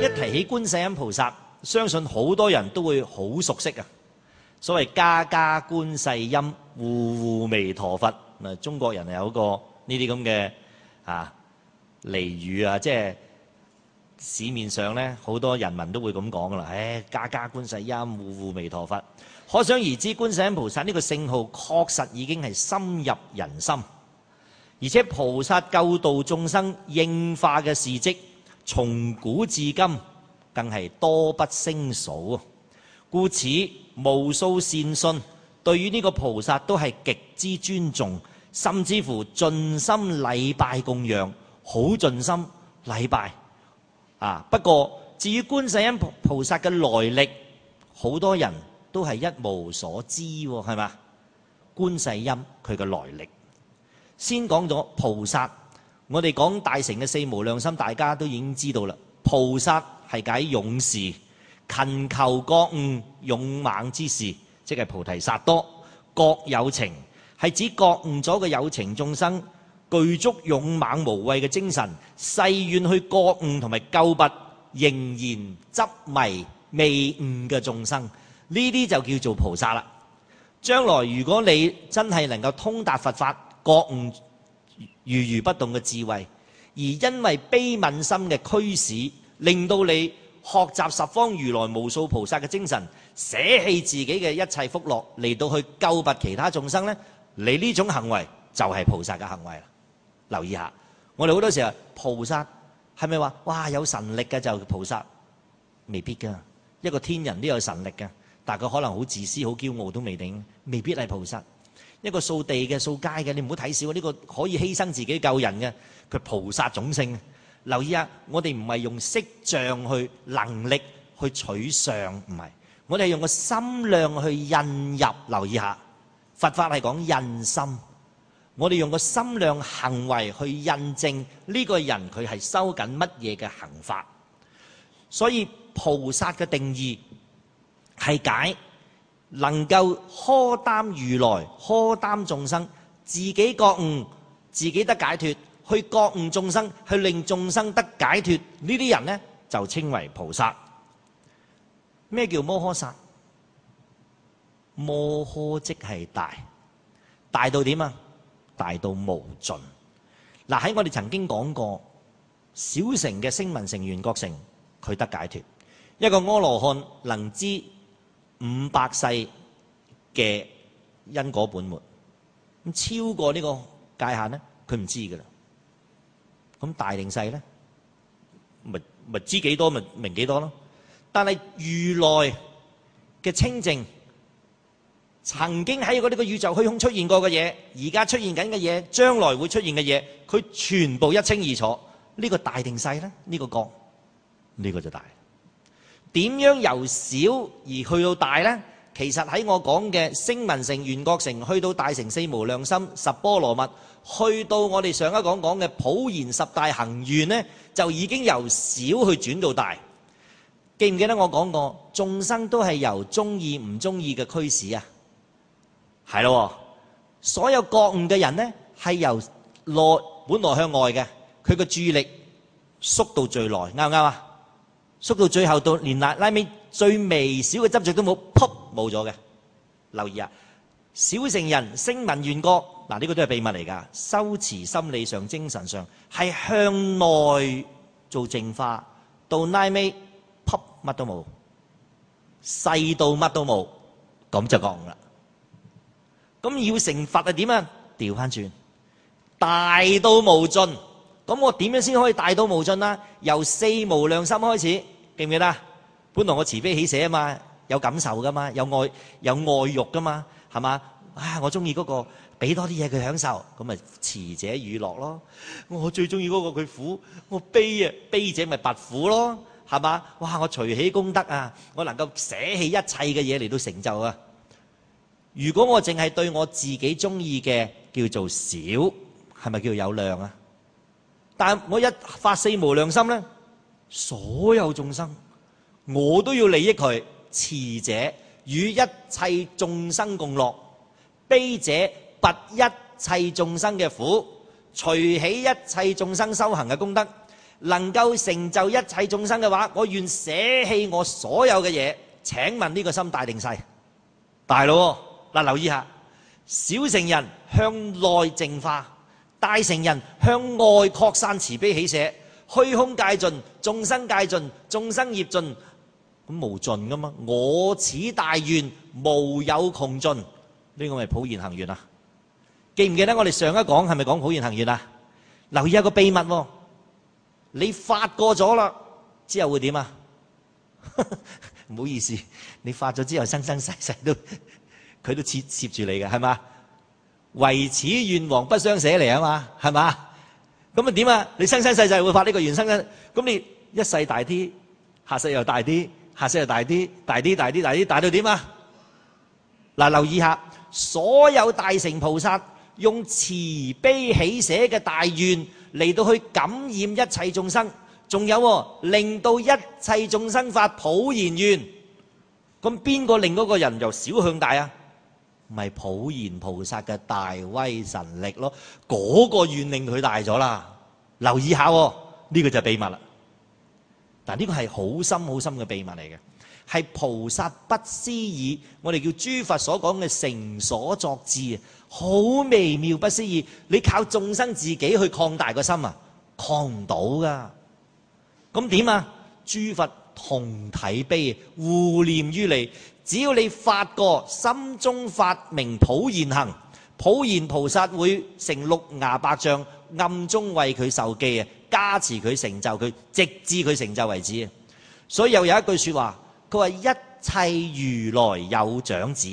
提起觀世音菩薩，相信好多人都會好熟悉啊。所謂家家觀世音，戶戶彌陀佛。嗱，中國人係有個呢啲咁嘅俚語啊，即係市面上咧好多人民都會咁講噶啦。家家觀世音，戶戶彌陀佛。可想而知，觀世音菩薩呢個聖號確實已經係深入人心，而且菩薩救度眾生應化嘅事蹟，從古至今更係多不勝數啊！故此，無數善信對於呢個菩薩都係極之尊重，甚至乎盡心禮拜供養，好盡心禮拜啊！不過，至於觀世音菩薩嘅來歷，好多人都係一無所知喎，係嘛？觀世音佢嘅來歷，先講咗菩薩。我哋講大乘嘅四無量心，大家都已經知道啦。菩薩係解勇士，勤求覺悟勇猛之士，即係菩提薩埵。覺有情係指覺悟咗嘅有情眾生，具足勇猛無畏嘅精神，誓願去覺悟同埋救拔仍然執迷未悟嘅眾生，呢啲就叫做菩薩啦。將來如果你真係能夠通達佛法，覺悟如如不動嘅智慧，而因為悲憫心嘅驅使，令到你學習十方如來無數菩薩嘅精神，捨棄自己嘅一切福樂嚟到去救拔其他眾生呢，你呢種行為就係菩薩嘅行為啦。留意下，我哋好多時候菩薩係咪話哇有神力嘅就菩薩？未必噶，一個天人都有神力嘅，但係佢可能好自私好驕傲都未定，未必係菩薩。一個掃地嘅掃街嘅，你唔好睇小呢個可以犧牲自己救人嘅，佢菩薩種性。留意下，我哋唔係用色相去能力去取相，唔係，我哋係用個心量去印入。留意下，佛法係講印心，我哋用個心量行為去印證呢個人佢係修緊乜嘢嘅行法。所以菩薩嘅定義係解能夠荷擔如來，荷擔眾生，自己覺悟，自己得解脫，去覺悟眾生，去令眾生得解脫，呢啲人呢，就稱為菩薩。咩叫摩訶薩？摩訶即係大，大到點啊？大到無盡。嗱，喺我哋曾經講過，小乘嘅聲聞乘、緣覺乘，佢得解脫。一個阿羅漢能知500世嘅因果本末，咁超過呢個界限呢，佢唔知噶啦。咁大定細咧，咪知幾多咪明幾多咯。但係如來嘅清淨，曾經喺嗰啲個宇宙虛空出現過嘅嘢，而家出現緊嘅嘢，將來會出現嘅嘢，佢全部一清二楚。呢個大定細咧？呢個覺，呢個就大。點樣由小而去到大呢？其實喺我講嘅聲聞乘、緣覺乘，去到大乘四無量心、十波羅蜜，去到我哋上一講嘅普賢十大行願呢，就已經由小去轉到大。記唔記得我講過，眾生都係由中意唔中意嘅驅使啊？係咯，所有覺悟嘅人呢，係由本來向外嘅，佢個注意力縮到最內，啱唔啱啊？縮到最後到連拉尾最微小嘅執着都冇，噗冇咗嘅。留意啊，小乘人聲聞緣覺，嗱呢個都係秘密嚟㗎。修持心理上、精神上係向內做淨化，到拉尾噗乜都冇，細到乜都冇，咁就覺悟啦。咁要成佛係點啊？調翻轉，大到無盡。咁我點樣先可以大到無盡啊？由四無量心開始，記唔記得？本來我慈悲喜捨啊嘛，有感受噶嘛，有愛欲噶嘛，係嘛？我中意嗰個，俾多啲嘢佢享受，咁咪慈者與樂咯。我最中意嗰個佢苦，我悲啊，悲者咪拔苦咯，係嘛？哇！我隨喜功德啊，我能夠捨棄一切嘅嘢嚟到成就啊。如果我淨係對我自己中意嘅叫做少，係咪叫有量啊？但我一發四無量心呢，所有眾生我都要利益佢。慈者與一切眾生共樂，悲者拔一切眾生嘅苦，隨喜一切眾生修行嘅功德。 能夠成就一切眾生嘅話，我願捨棄我所有嘅嘢。請問呢個心大定細？大咯喎！嗱，留意下，小乘人向內淨化，大乘人向外擴散慈悲喜捨，虛空界盡，眾生界盡，眾生業盡，咁無盡噶嘛？我此大願無有窮盡，呢個咪普賢行願啊？記唔記得我哋上一講係咪講普賢行願啊？留意一個秘密喎，你發過咗啦，之後會點啊？唔好意思，你發咗之後生生世世都佢都攝住你嘅，係嘛？唯此願王不相捨離啊嘛，係嘛？咁啊點啊？你生生世世會發呢個願生生，咁你一世大啲，下世又大啲，下世又大啲，大啲大啲大啲，大到點啊？嗱，留意下，所有大乘菩薩用慈悲喜捨嘅大願嚟到去感染一切眾生，仲有令到一切眾生發普賢願。咁邊個令嗰個人由小向大啊？咪普賢菩薩嘅大威神力咯，嗰個願令佢大咗啦。留意下，呢個就係秘密啦。但呢個係好深好深嘅秘密嚟嘅，係菩薩不思議，我哋叫諸佛所講嘅成所作智，好微妙不思議。你靠眾生自己去擴大個心啊，擴唔到噶。咁點啊？諸佛同體悲，護念於你。只要你發過心中發明普賢行，普賢菩薩會成六牙白象，暗中為佢受記啊，加持佢成就佢，直至佢成就為止。所以又有一句說話，佢話一切如來有長子，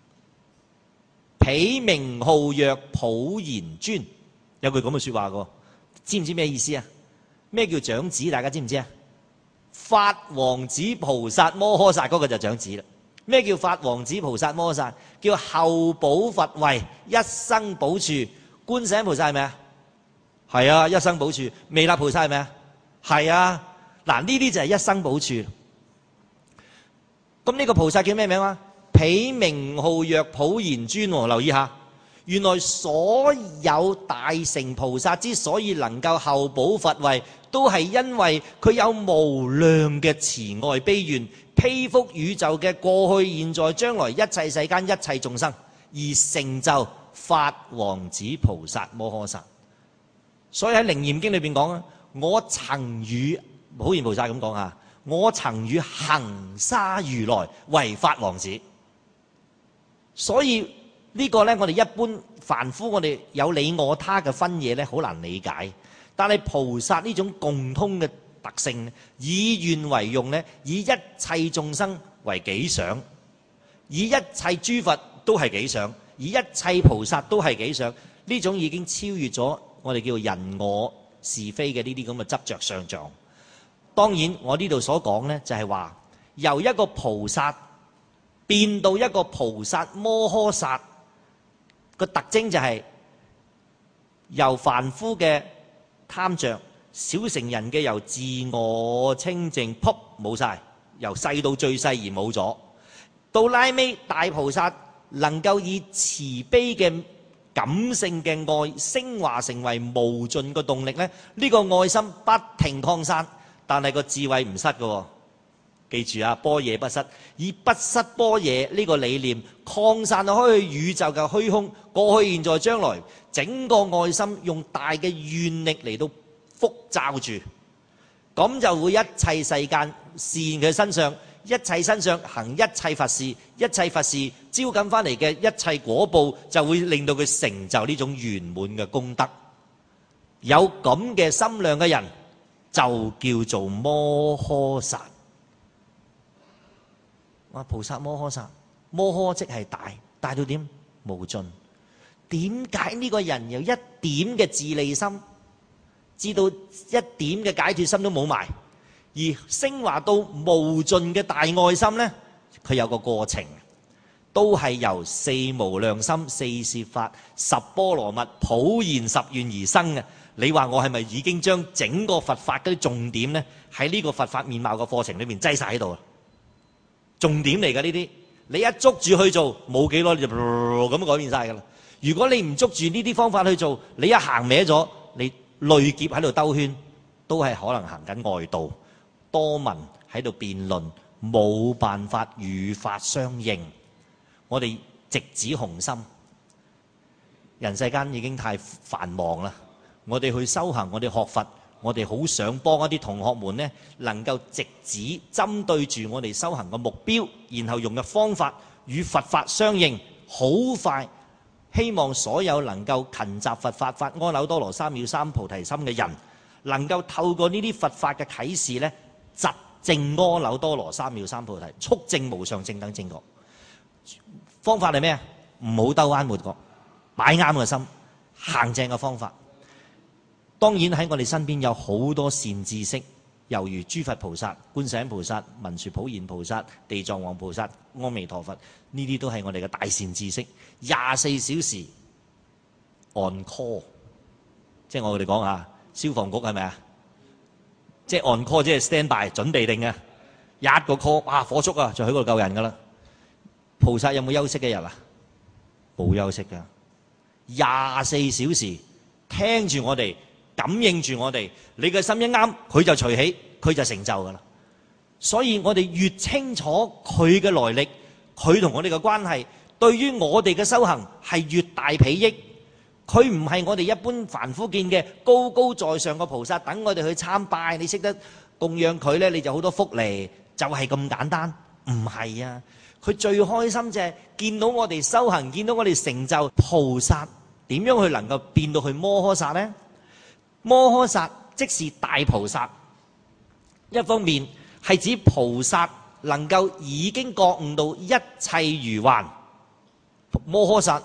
彼名號曰普賢尊。有句咁嘅說話嘅，知唔知咩意思啊？咩叫長子？大家知唔知啊？法王子菩薩摩訶薩嗰個就長子啦。咩叫法王子菩薩摩訶薩？叫後寶佛位，一生補處。觀世音菩薩係咪啊？係啊，一生補處。彌勒菩薩係咪啊？係啊。嗱，呢啲就係一生補處。咁呢個菩薩叫咩名啊？彼名號曰普賢尊。留意下，原來所有大乘菩薩之所以能夠後寶佛位，都係因為佢有無量嘅慈愛悲願，披覆宇宙嘅過去、現在、將來一切世間一切眾生，而成就法王子菩薩摩訶薩。所以喺《楞嚴經》裏邊講啊，我曾與普賢菩薩咁講啊，我曾與恒沙如來為法王子。所以呢個呢，我哋一般凡夫，我哋有你我他嘅分野呢，好難理解。但係菩薩呢種共通嘅特性，以願為用呢，以一切眾生為己想，以一切諸佛都係己想，以一切菩薩都係己想，呢種已經超越咗我哋叫人我是非嘅呢啲咁嘅執着相狀。當然，我呢度所講呢，就係話由一個菩薩變到一個菩薩摩訶薩，個特徵就係由凡夫嘅貪着，小乘人嘅由自我清淨撲冇晒，由細到最細而冇咗，到拉尾大菩薩能夠以慈悲嘅感性嘅愛升華成為無盡嘅動力咧，呢個愛心不停擴散，但係個智慧唔失嘅。記住啊，般若不失，以不失般若呢個理念擴散開去宇宙嘅虛空，過去、現在、將來，整個愛心用大嘅願力嚟到覆罩住，咁就會一切世間示現佢身上，一切身上行一切佛事，一切佛事招緊翻嚟嘅一切果報，就會令到佢成就呢種圓滿嘅功德。有咁嘅心量嘅人，就叫做摩訶薩。哇！菩薩摩訶薩，摩訶即係大，大到點？無盡。點解呢個人有一點嘅自利心，至到一點嘅解脫心都冇埋，而升華到無盡嘅大愛心呢？佢有個過程，都係由四無量心、四攝法、十波羅蜜、普賢十願而生嘅。你話我係咪已經將整個佛法嗰啲重點呢，喺呢個佛法面貌嘅課程裏面擠晒喺度啊？重點嚟㗎呢啲，你一捉住去做，冇幾耐你就咁改變晒㗎啦。如果你唔捉住呢啲方法去做，你一行歪咗，你累劫喺度兜圈， 都係可能行緊外道，多聞喺度辯論，冇辦法與法相應。我哋直指雄心，人世間已經太繁忙啦。我哋去修行，我哋學佛，我哋好想幫一啲同學們呢，能夠直指針對住我哋修行嘅目標，然後用嘅方法與佛法相應，好快希望所有能夠勤習佛法、發阿耨多羅三藐三菩提心嘅人，能夠透過呢啲佛法嘅啟示呢，疾證阿耨多羅三藐三菩提，速證無上正等正覺。方法係咩啊？唔好兜彎抹角，擺啱個心，行正嘅方法。當然喺我哋身邊有好多善知識，猶如諸佛菩薩、觀世音菩薩、文殊普賢菩薩、地藏王菩薩、阿彌陀佛，呢啲都係我哋嘅大善知識，24小時 on call， 即係我哋講下消防局係咪啊？即係 on call， 即係 stand by 準備定嘅，一個 call， 哇火燭啊，就喺嗰度救人噶啦。菩薩有冇休息嘅日啊？冇休息噶，24小時聽住我哋。感應住我哋，你嘅心一啱，佢就隨起，佢就成就噶啦。所以我哋越清楚佢嘅來歷，佢同我哋嘅關係，對於我哋嘅修行係越大裨益。佢唔係我哋一般凡夫見嘅高高在上嘅菩薩，等我哋去參拜，你識得供養佢呢，你就好多福利，就係咁簡單。唔係啊，佢最開心就係見到我哋修行，見到我哋成就。菩薩點樣去能夠變到去摩訶薩呢？摩訶薩即是大菩薩，一方面係指菩薩能夠已經覺悟到一切如幻，摩訶薩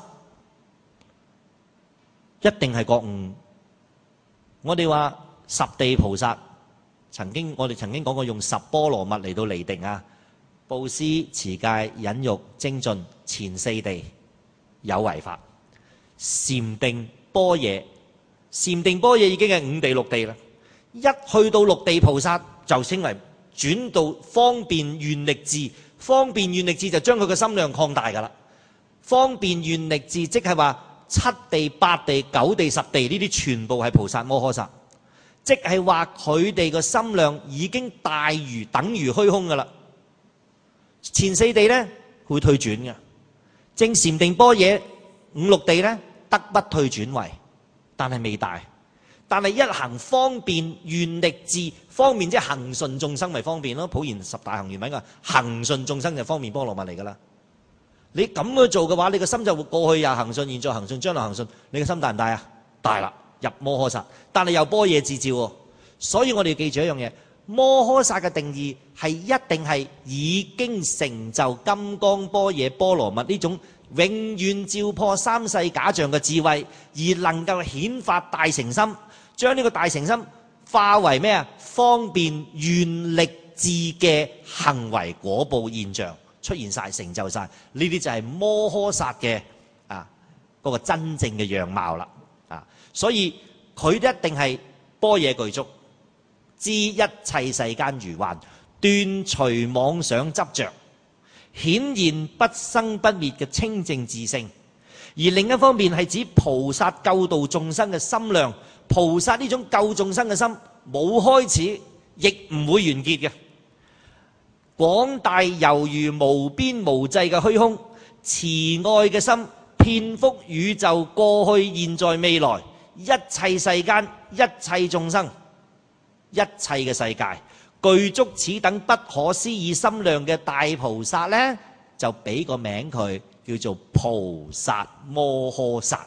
一定係覺悟。我哋話十地菩薩我哋曾經講過，用十波羅蜜嚟到釐定啊，布施、持戒、忍辱、精進，前四地有為法，禪定般若。禪定般若已經係五地六地啦，一去到六地菩薩就稱為轉到方便願力智。方便願力智就將佢嘅心量擴大噶啦。方便願力智即係話七地、八地、九地、十地呢啲全部係菩薩摩訶薩，即係話佢哋嘅心量已經大如等於虛空噶啦。前四地呢會退轉嘅，正禪定般若五六地呢得不退轉位。但係未大，但係一行方便願力智，方便即係行順眾生咪方便咯。普賢十大行願品嘅行順眾生就方便波羅蜜嚟噶啦。你咁樣做嘅話，你個心就會過去又行順，現在行順，將來行順。你個心大唔大啊？大啦，入摩訶薩，但係又般若智照喎。所以我哋要記住一樣嘢，摩訶薩嘅定義係一定係已經成就金剛般若波羅蜜呢種永遠照破三世假象嘅智慧，而能夠顯發大乘心，將呢個大乘心化為咩啊？方便願力智嘅行為果報現象出現晒，成就晒。呢啲就係摩訶薩嘅嗰個真正嘅樣貌啦。所以佢一定係般若具足，知一切世間如幻，斷除妄想執着，顯現不生不滅嘅清淨自性。而另一方面係指菩薩救度眾生嘅心量。菩薩呢種救眾生嘅心冇開始，亦唔會完結嘅。廣大猶如無邊無際嘅虛空，慈愛嘅心遍覆宇宙過去現在未來一切世間一切眾生一切嘅世界，具足此等不可思議心量嘅大菩薩呢，就俾個名佢叫做菩薩摩訶薩。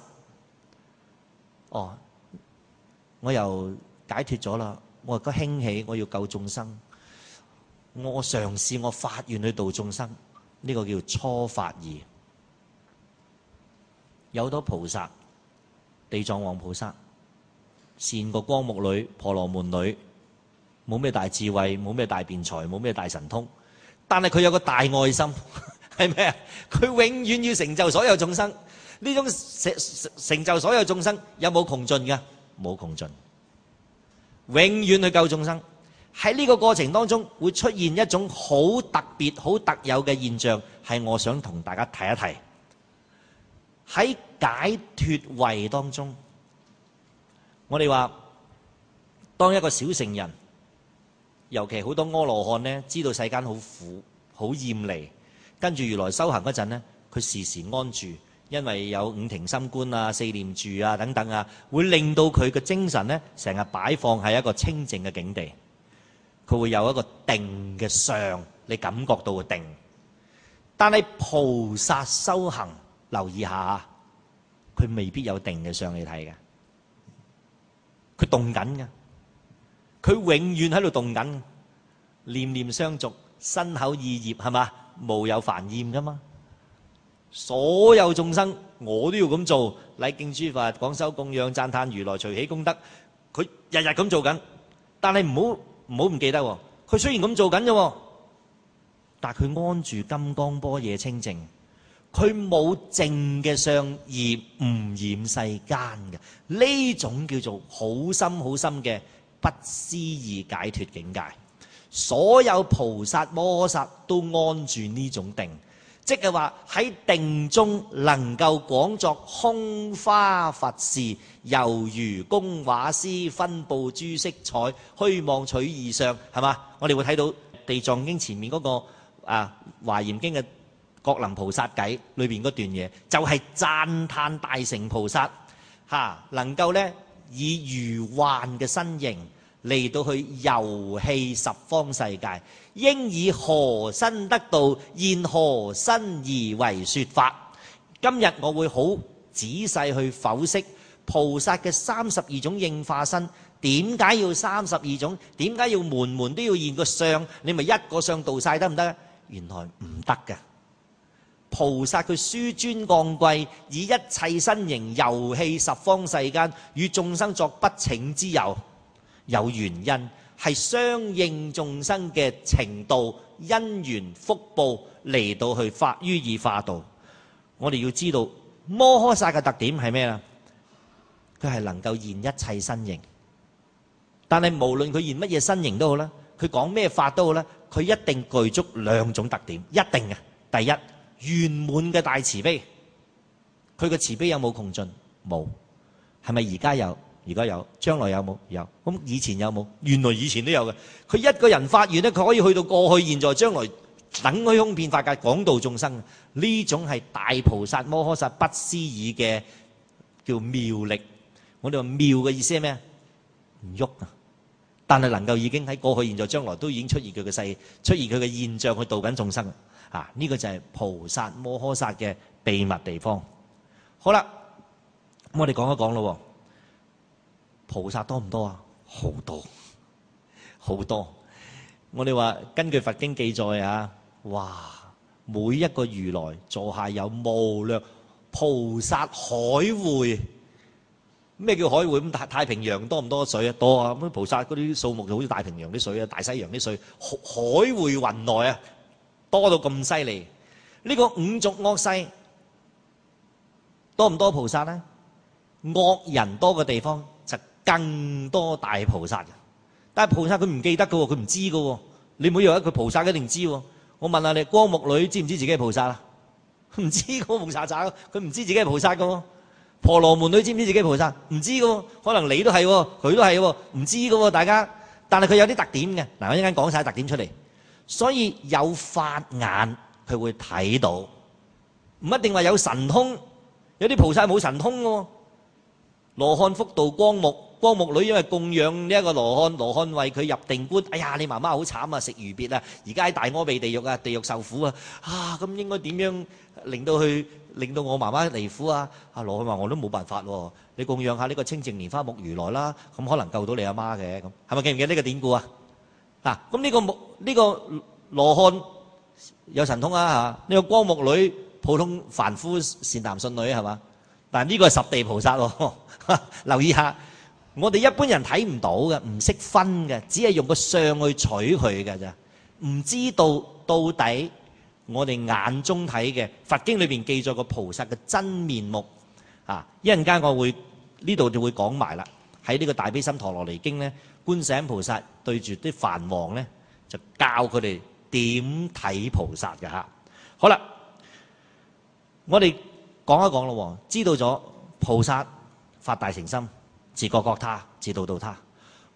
我又解脫咗啦，我而家興起，我要救眾生，我嘗試我發願去度眾生，呢個叫初發意。有好多菩薩，地藏王菩薩，善過光目女、婆羅門女，冇咩大智慧，冇咩大辯才，冇咩大神通，但係佢有個大愛心，係咩啊？佢永遠要成就所有眾生，呢種成就所有眾生有冇窮盡㗎？冇窮盡，永遠去救眾生。喺呢個過程當中會出現一種好特別、好特有嘅現象，係我想同大家提一提。喺解脫位當中，我哋話當一個小乘人，尤其好多阿羅漢呢，知道世間好苦、好厭離，跟住如來修行嗰陣呢，佢時時安住，因為有五停心觀啊、四念住啊等等啊，會令到佢嘅精神呢成日擺放喺一個清淨嘅境地，佢會有一個定嘅相，你感覺到嘅定。但係菩薩修行，留意下，佢未必有定嘅相你睇嘅，佢動緊嘅。佢永遠喺度動緊，念念相續，身口意業係嘛，無有煩厭噶嘛。所有眾生我都要咁做，禮敬諸佛，廣修供養，讚歎如來，隨喜功德。佢日日咁做緊，但係唔好唔記得，佢雖然咁做緊啫，但係佢安住金剛般若清淨，佢冇淨嘅相而唔染世間嘅，呢種叫做好深好深嘅不思議解脫境界。所有菩薩摩訶薩都安住呢種定，即係話喺定中能夠廣作空花佛事，猶如工畫師分佈諸色彩，虛妄取義相，係嘛？我哋會睇到地藏經前面嗰個華嚴經嘅覺林菩薩偈裏邊嗰段嘢，就係讚歎大乘菩薩能夠呢以如幻嘅身形嚟到去遊戲十方世界，應以何身得道，現何身而為說法。今日我會好仔細去剖析菩薩嘅32種應化身，點解要32種？點解要門門都要現個相？你咪一個相度晒得唔得？原來唔得嘅。菩薩佢殊尊降貴，以一切身形遊戲十方世間，與眾生作不請之遊。有原因，係相應眾生嘅程度、因緣福報嚟到去予以化度。我哋要知道摩訶薩嘅特點係咩啦？佢係能夠現一切身形，但係無論佢現乜嘢身形都好啦，佢講咩法都好啦，佢一定具足兩種特點，一定嘅。第一，圓滿嘅大慈悲，佢嘅慈悲有冇窮盡？冇。係咪而家有？而家有。將來有冇？有。咁以前有冇？原來以前都有嘅。佢一個人發願咧，佢可以去到過去、現在、將來，等虛空遍法界，廣度眾生。呢種係大菩薩摩訶薩不思議嘅叫妙力。我哋話妙嘅意思係咩？唔喐啊！但係能夠已經喺過去、現在、將來都已經出現佢嘅世，出現佢嘅現象去度緊眾生。呢個就係菩薩摩訶薩嘅秘密地方。好啦，咁我哋講一講咯。菩薩多唔多啊？好多，好多。我哋話根據佛經記載啊，哇！每一個如來座下有無量菩薩海會。咩叫海會？咁太平洋多唔多水啊？多啊！咁菩薩嗰啲數目就好似大平洋啲水啊，大西洋啲水，海會雲來啊，多到咁犀利。呢個五濁惡世多唔多菩薩呢？惡人多嘅地方就更多大菩薩嘅。但係菩薩佢唔記得嘅喎，佢唔知嘅喎。你唔好以為佢菩薩一定知喎。我問下你，光目女知唔知自己係菩薩啊？唔知嘅喎，蒙查查，佢唔知自己係菩薩嘅喎。婆羅門女知唔知自己係菩薩？唔知嘅喎。可能你都係喎，佢都係喎，唔知嘅喎，大家。但係佢有啲特點嘅。嗱，我一陣間講晒特點出嚟。所以有法眼佢會睇到，唔一定話有神通。有啲菩薩冇神通嘅喎。羅漢福道光目女因為供養呢一個羅漢為佢入定觀。哎呀，你媽媽好慘啊，食魚鱉啊，而家喺大阿鼻地獄啊，地獄受苦啊。咁應該點樣令到我媽媽離苦啊？羅漢話我都冇辦法喎，你供養下呢個清淨蓮花目如來啦，咁可能救到你阿媽嘅。咁係咪記唔記得呢個典故啊？咁呢個羅漢有神通啊，呢個光目女普通凡夫善男信女係嘛？但係呢個係十地菩薩喎。留意下，我哋一般人睇唔到嘅，唔識分嘅，只係用個相去取佢嘅咋，唔知道到底我哋眼中睇嘅佛經裏邊記載個菩薩嘅真面目。一陣間我會呢度就會講埋啦。喺呢個大悲心陀羅尼經咧，觀世音菩薩對住啲梵王咧，就教佢哋點睇菩薩嘅嚇。好啦，我哋講一講咯，知道咗菩薩發大乘心，自覺覺他，自度度他。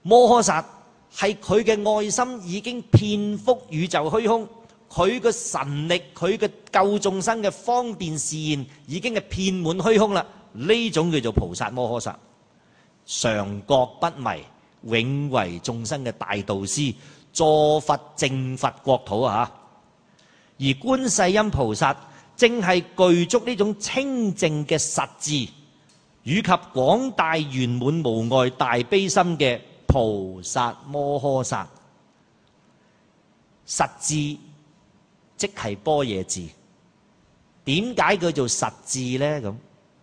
摩訶薩係佢嘅愛心已經遍覆宇宙虛空，佢嘅神力，佢嘅救眾生嘅方便示現已經係遍滿虛空啦。呢種叫做菩薩摩訶薩，常覺不迷，永為眾生嘅大導師，助佛淨佛國土啊！而觀世音菩薩正係具足呢種清淨嘅實智，以及廣大圓滿無礙大悲心嘅菩薩摩訶薩。實智即係般若智。點解叫做實智呢？咁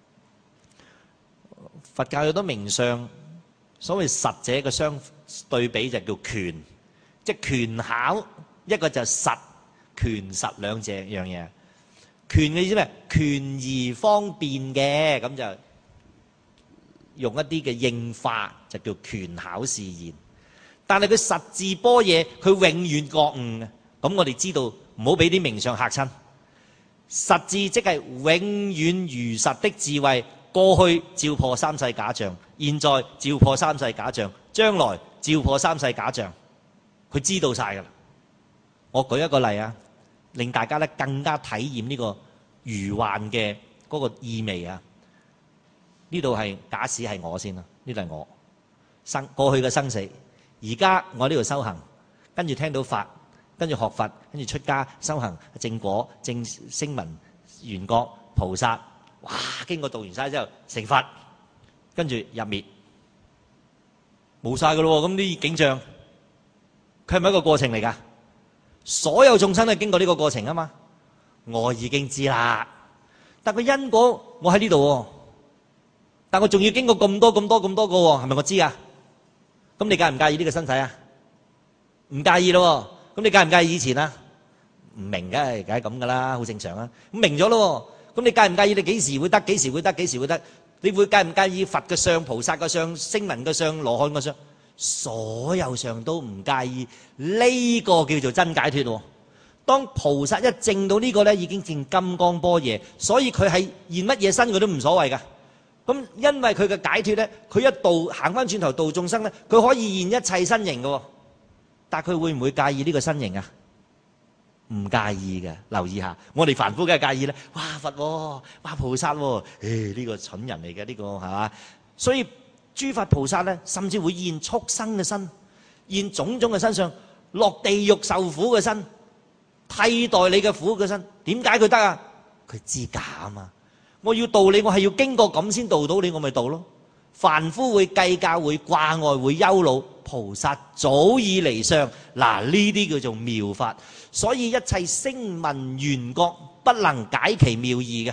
佛教有好多名相，所謂實者嘅相對比就叫權，即係權巧，一個就實，權實兩者樣嘢。權嘅意思咩？權而方便嘅，咁就用一啲嘅應化，就叫權巧示現。但係佢實智般若，佢永遠覺悟嘅。咁我哋知道，唔好俾啲名相嚇親。實智即係永遠如實的智慧，過去照破三世假象，現在照破三世假象，將來照破三世假象，佢知道晒㗎啦。我舉一個例啊，令大家咧更加體驗呢個如幻嘅嗰個意味啊！呢度係假使係我先啦，呢度係我過去嘅生死，而家我喺呢度修行，跟住聽到法，跟住學佛，跟住出家修行正果、正聲聞、緣覺、菩薩，哇！經過讀完晒之後成佛，跟住入滅，冇晒㗎咯喎！咁呢啲景象，佢係咪一個過程嚟㗎？所有眾生都係經過呢個過程啊嘛，我已經知啦。但個因果我喺呢度喎，但我仲要經過咁多個喎，係咪我知啊？咁你介唔介意呢個身體啊？唔介意咯。咁你介唔介意以前啊？唔明梗係咁噶啦，好正常啊。咁明咗咯。咁你介唔介意你幾時會得？幾時會得？幾時會得？你會介唔介意佛嘅相、菩薩嘅相、聲聞嘅相、羅漢嘅相？所有相都唔介意，呢個叫做真解脫。當菩薩一證到呢個咧，已經證金剛般若，所以佢係現乜嘢身佢都唔所謂噶。咁因為佢嘅解脫咧，佢一度行翻轉頭度眾生咧，佢可以現一切身形嘅。但係佢會唔會介意呢個身形啊？唔介意嘅，留意下。我哋凡夫梗係介意咧，哇佛喎，哇菩薩喎，呢個蠢人嚟嘅呢個係嘛？所以諸佛菩薩咧，甚至會現畜生嘅身，現種種嘅身上，落地獄受苦嘅身，替代你嘅苦嘅身。點解佢得啊？佢知假啊嘛！我要度你，我係要經過咁先度到你，我咪度咯。凡夫會計較，會掛礙，會憂惱，菩薩早已離相。嗱，呢啲叫做妙法。所以一切聲聞緣覺不能解其妙義嘅，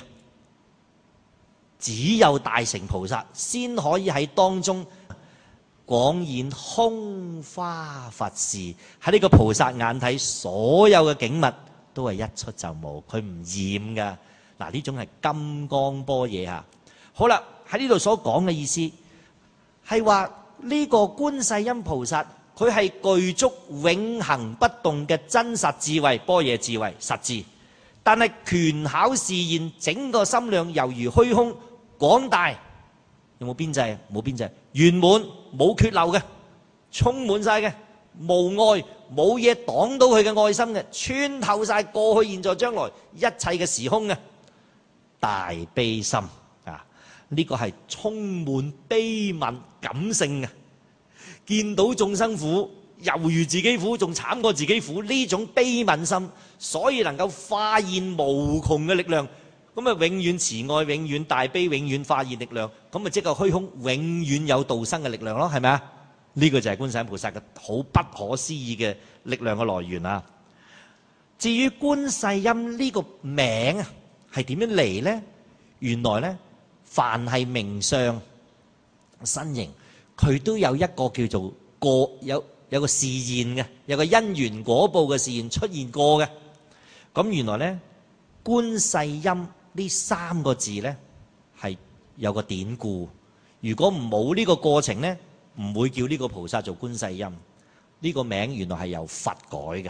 只有大乘菩薩先可以喺當中廣演空花佛事。喺呢個菩薩眼睇，所有嘅景物都係一出就冇，佢唔染噶。嗱，呢種係金剛般若啊。好啦，喺呢度所講嘅意思係話呢個觀世音菩薩，佢係具足永恆不動嘅真實智慧，般若智慧實智，但係權巧示現，整個心量猶如虛空廣大，有冇邊際？冇邊際，圓滿冇缺漏嘅，充滿晒嘅，無礙，冇嘢擋到佢嘅愛心嘅，穿透晒過去、現在、將來一切嘅時空嘅大悲心啊！呢個係充滿悲憫感性嘅。見到眾生苦，猶如自己苦，仲慘過自己苦，呢種悲憫心，所以能夠化現無窮嘅力量。咁啊，永遠慈愛，永遠大悲，永遠化現力量。咁啊，即係虛空永遠有度生嘅力量咯，係咪啊？呢個就係觀世音菩薩嘅好不可思議嘅力量嘅來源啊！至於觀世音呢個名啊，係點樣嚟呢？原來呢，凡係名相身形，佢都有一個叫做有個示現嘅，有個因緣果報嘅示現出現過嘅。咁原來呢，觀世音呢三個字呢，係有個典故。如果冇呢個過程呢，唔會叫呢個菩薩做觀世音。呢個名原來係由佛改嘅。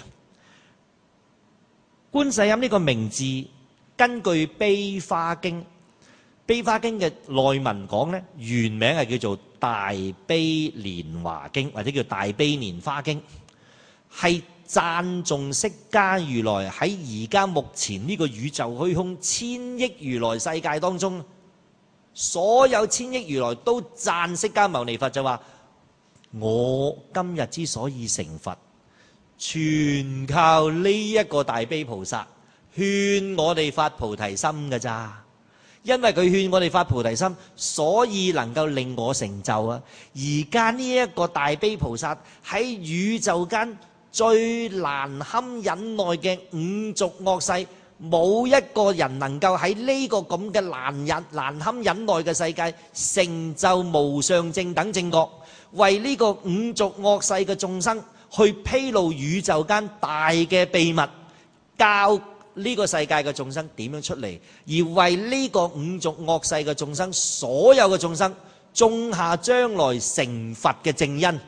觀世音呢個名字，根據《悲華經》嘅內文講呢，原名係叫做大悲蓮華經，或者叫大悲蓮花經，係讚頌釋迦如來喺而家目前呢個宇宙虛空千億如來世界當中，所有千億如來都讚釋迦牟尼佛，就話我今日之所以成佛，全靠呢一個大悲菩薩勸我哋發菩提心㗎咋。因為佢勸我哋發菩提心，所以能夠令我成就啊！而家呢一個大悲菩薩喺宇宙間最難堪忍耐嘅五濁惡世，冇一個人能夠喺呢個咁嘅難堪忍耐嘅世界成就無上正等正覺，為呢個五濁惡世嘅眾生去披露宇宙間大嘅秘密，教呢個世界嘅眾生點樣出嚟，而為呢個五濁惡世嘅眾生，所有嘅眾生種下將來成佛嘅正因。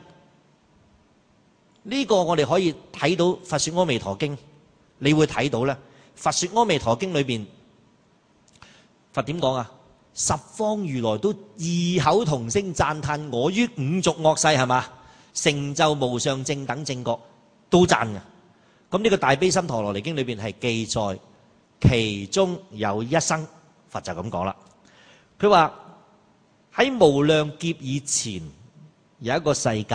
呢個我哋可以睇到《佛說阿彌陀經》，你會睇到咧，《佛說阿彌陀經》裏邊佛點講啊？十方如來都異口同聲讚歎我於五濁惡世，係嘛？成就無上正等正覺都讚嘅。咁呢個大悲心陀羅尼經裏邊係記載其中有一生，佛就咁講啦。佢話喺無量劫以前有一個世界，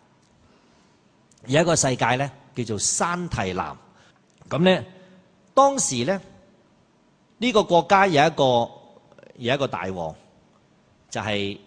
咧叫做山提南。咁咧當時咧呢個國家有一個大王，就係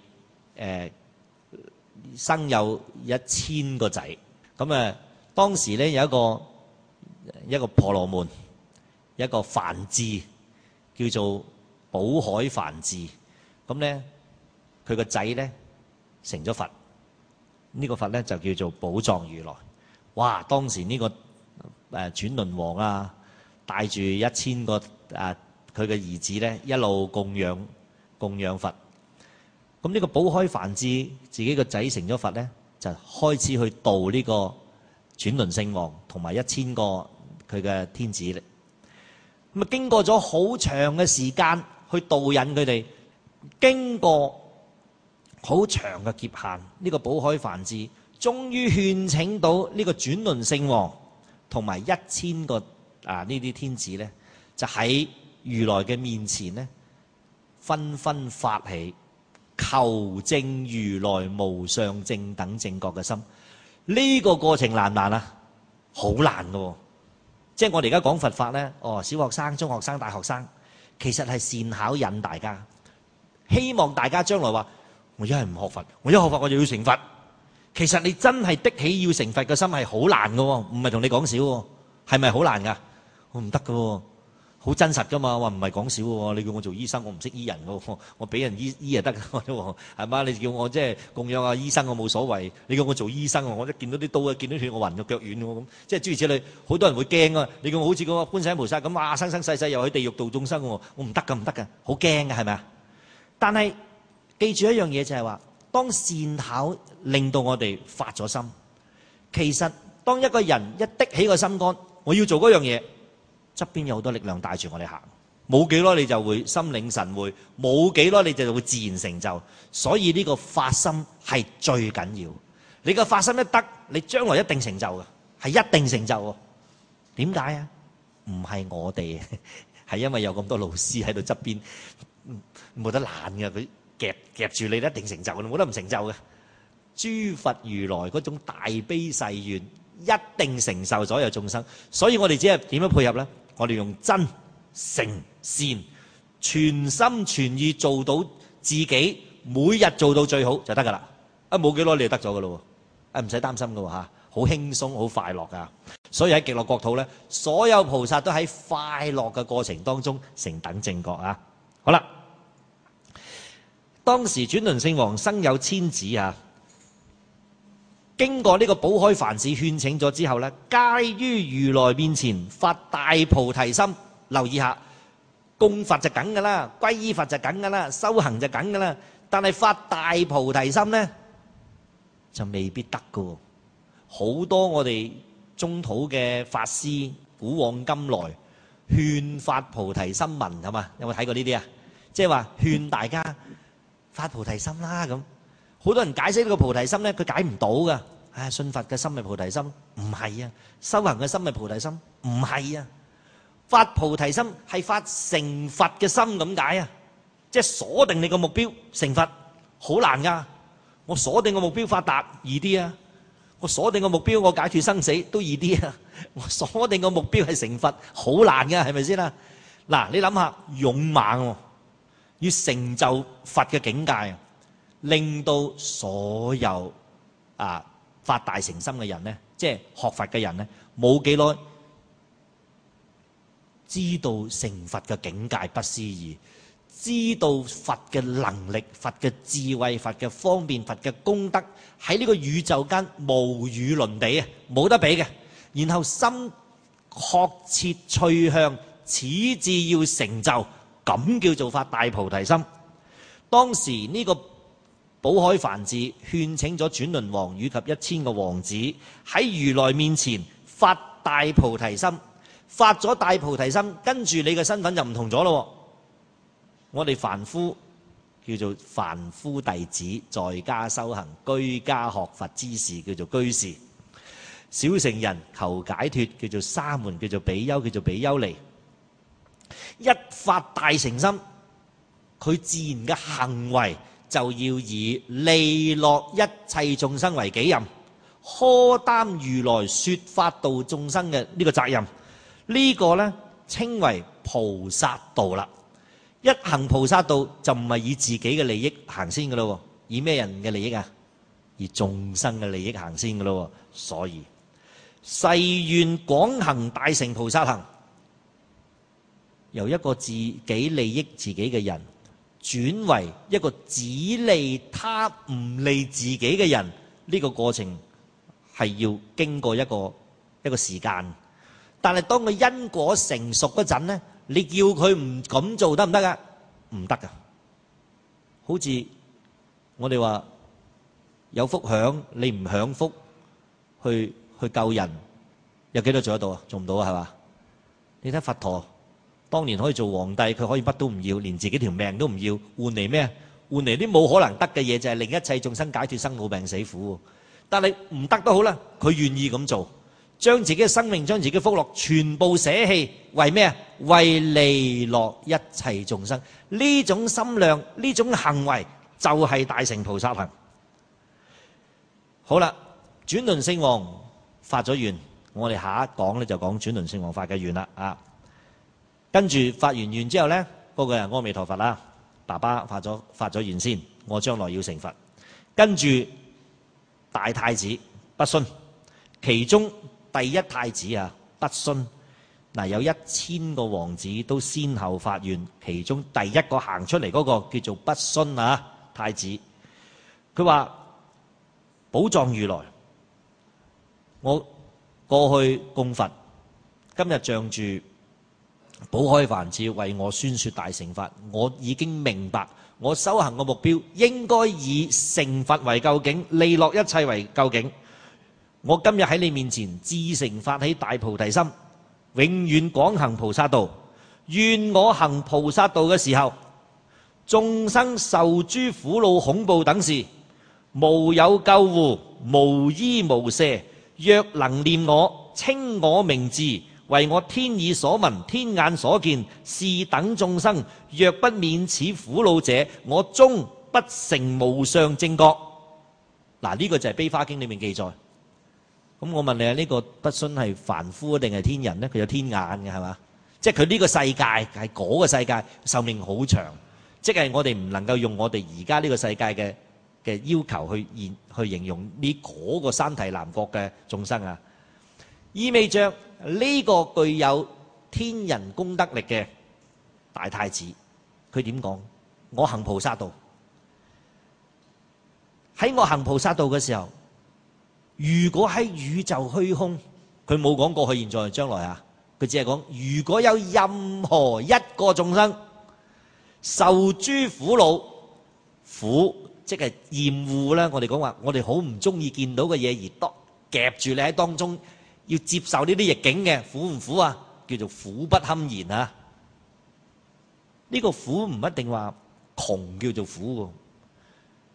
生有1000個仔。咁當時咧有一個婆羅門，一個梵志叫做寶海梵志。咁咧佢個仔咧成咗佛，呢個佛咧就叫做寶藏如來。哇！當時呢個轉輪王啊，帶住1000個佢嘅兒子咧，一路供養佛。咁呢個寶海梵志自己個仔成咗佛咧，就開始去度呢個轉輪聖王同埋1000個佢嘅天子咧。咁啊，經過咗好長嘅時間去導引佢哋，經過好長嘅劫限，呢個寶海梵志終於勸請到呢個轉輪聖王同埋1000個呢啲天子咧，就喺如來嘅面前咧，紛紛發起求證如來無上正等正覺嘅心。呢個過程難唔難啊？好難㗎。即係我哋而家講佛法咧，小學生、中學生、大學生，其實係善巧引大家，希望大家將來話我一係唔學佛，我一學佛我就要成佛。其實你真係的起要成佛嘅心係好難㗎，唔係同你講笑，係咪好難㗎？我唔得㗎，好真實㗎嘛。話唔係講笑喎，你叫我做醫生，我唔識醫人㗎，我俾人醫就得㗎，係嘛？你叫我即係供養下醫生，我冇所謂。你叫我做醫生，我一見到啲刀啊，見到血我暈咗腳軟喎咁，即係諸如此類。好多人會驚啊！你叫我好似嗰個觀世音菩薩咁生生世世又去地獄度眾生喎，我唔得㗎，唔得㗎，好驚㗎，係咪啊？但係記住一樣嘢就係話，當善巧令到我哋發咗心，其實當一個人一的起個心肝，我要做嗰樣嘢，側邊有好多力量帶住我哋行，冇幾耐你就會心領神會，冇幾耐你就會自然成就。所以呢個發心係最緊要，你個發心一得，你將來一定成就嘅，係一定成就喎。點解啊？唔係我哋，係因為有咁多老師喺度側邊，冇得懶嘅，佢夾住你一定成就嘅，冇得唔成就嘅。諸佛如來嗰種大悲誓願，一定承受所有眾生。所以我哋只係點樣配合呢？我哋用真誠善全心全意做到自己，每日做到最好就得噶啦。冇幾耐你就得咗噶咯，唔使擔心噶吓，好輕鬆好快樂噶。所以喺極樂國土呢，所有菩薩都喺快樂嘅過程當中成等正覺啊。好啦，當時轉輪聖王生有1000子啊。經過呢個寶海梵志勸請咗之後呢，皆於如來面前發大菩提心。留意下，供佛就梗噶啦，皈依佛就梗噶啦，修行就梗噶啦。但係發大菩提心呢，就未必得噶。好多我哋中土嘅法師，古往今來勸發菩提心文係嘛？有冇睇過呢啲啊？即係話勸大家發菩提心啦咁。 好多人解釋呢個菩提心咧，佢解唔到噶。信佛嘅心係菩提心，唔係啊；修行嘅心係菩提心，唔係啊。發菩提心係發成佛嘅心咁解啊，即係鎖定你個目標成佛，好難噶。我鎖定個目標發達易啲啊，我鎖定個目標我解脫生死都易啲啊，我鎖定個目標係成佛好難噶，係咪先啊？嗱，你諗下，勇猛要成就佛嘅境界，令到所有發大誠心嘅人呢，即係學佛嘅人呢，冇幾耐知道成佛嘅境界不思議，知道佛嘅能力、佛嘅智慧、佛嘅方便、佛嘅功德喺呢個宇宙間無與倫比啊，冇得比嘅。然後心確切趨向，始至要成就，咁叫做發大菩提心。當時呢個寶海梵志勸請咗轉輪王以及1000個王子喺如來面前發大菩提心，發咗大菩提心，跟住你嘅身份就唔同咗咯。我哋凡夫叫做凡夫弟子，在家修行、居家學佛之士叫做居士；小乘人求解脫叫做沙門，叫做比丘，叫做比丘尼。一發大誠心，佢自然嘅行為就要以利樂一切眾生為己任，荷擔如來說法度眾生嘅呢個責任。呢個呢稱為菩薩道啦。一行菩薩道就唔係以自己嘅利益行先噶咯，以咩人嘅利益啊？以眾生嘅利益行先噶咯。所以誓願廣行大乘菩薩行，由一個自己利益自己嘅人，轉為一個只利他唔利自己嘅人，呢個過程係要經過一個時間。但係當佢因果成熟嗰陣呢，你叫佢唔咁做得唔得噶？唔得噶。好似我哋話有福享，你唔享福去救人，有幾多做得到啊？做唔到啊，係嘛？你睇佛陀當年可以做皇帝，佢可以乜都唔要，連自己條命都唔要，換嚟咩？換嚟啲冇可能得嘅嘢，就係令一切眾生解脫生老病死苦。但係唔得都好啦，佢願意咁做，將自己嘅生命、將自己嘅福樂全部捨棄，為咩啊？為利樂一切眾生。呢種心量、呢種行為就係大乘菩薩行。好啦，轉輪聖王發咗願，我哋下一講咧就講轉輪聖王發嘅願啦。跟住發完願之後呢，嗰個人阿彌陀佛啦，爸爸發咗願先，我將來要成佛。跟住大太子不遜，其中第一太子不遜，有1000個王子都先後發願，其中第一個行出嚟嗰個叫做不遜太子。佢話：寶藏如來，我過去供佛，今日仗住寶海梵志為我宣說大乘法，我已經明白我修行嘅目標應該以成佛為究竟，利樂一切為究竟。我今日喺你面前至誠發起大菩提心，永遠廣行菩薩道。願我行菩薩道嘅時候，眾生受諸苦惱恐怖等事，無有救護，無依無舍。若能念我，稱我名字，為我天耳所聞，天眼所見，是等眾生若不免此苦惱者，我終不成無上正覺。嗱，呢個就係《悲華經》裏面記載。咁我問你啊，呢個不遜係凡夫定係天人呢？佢有天眼嘅係嘛？即係佢呢個世界係嗰個世界壽命好長，即係我哋唔能夠用我哋而家呢個世界嘅要求去形容呢嗰個三提南國嘅眾生啊，意味着呢個具有天人功德力嘅大太子，佢點講？我行菩薩道，喺我行菩薩道嘅時候，如果喺宇宙虛空，佢冇講過去、現在、將來啊，佢只係講如果有任何一個眾生受諸苦惱，苦即係厭惡啦。我哋講話，我哋好唔中意見到嘅嘢，而夾住你喺當中，要接受呢啲逆境嘅，苦唔苦啊？叫做苦不堪言啊！呢個苦唔一定話窮叫做苦喎，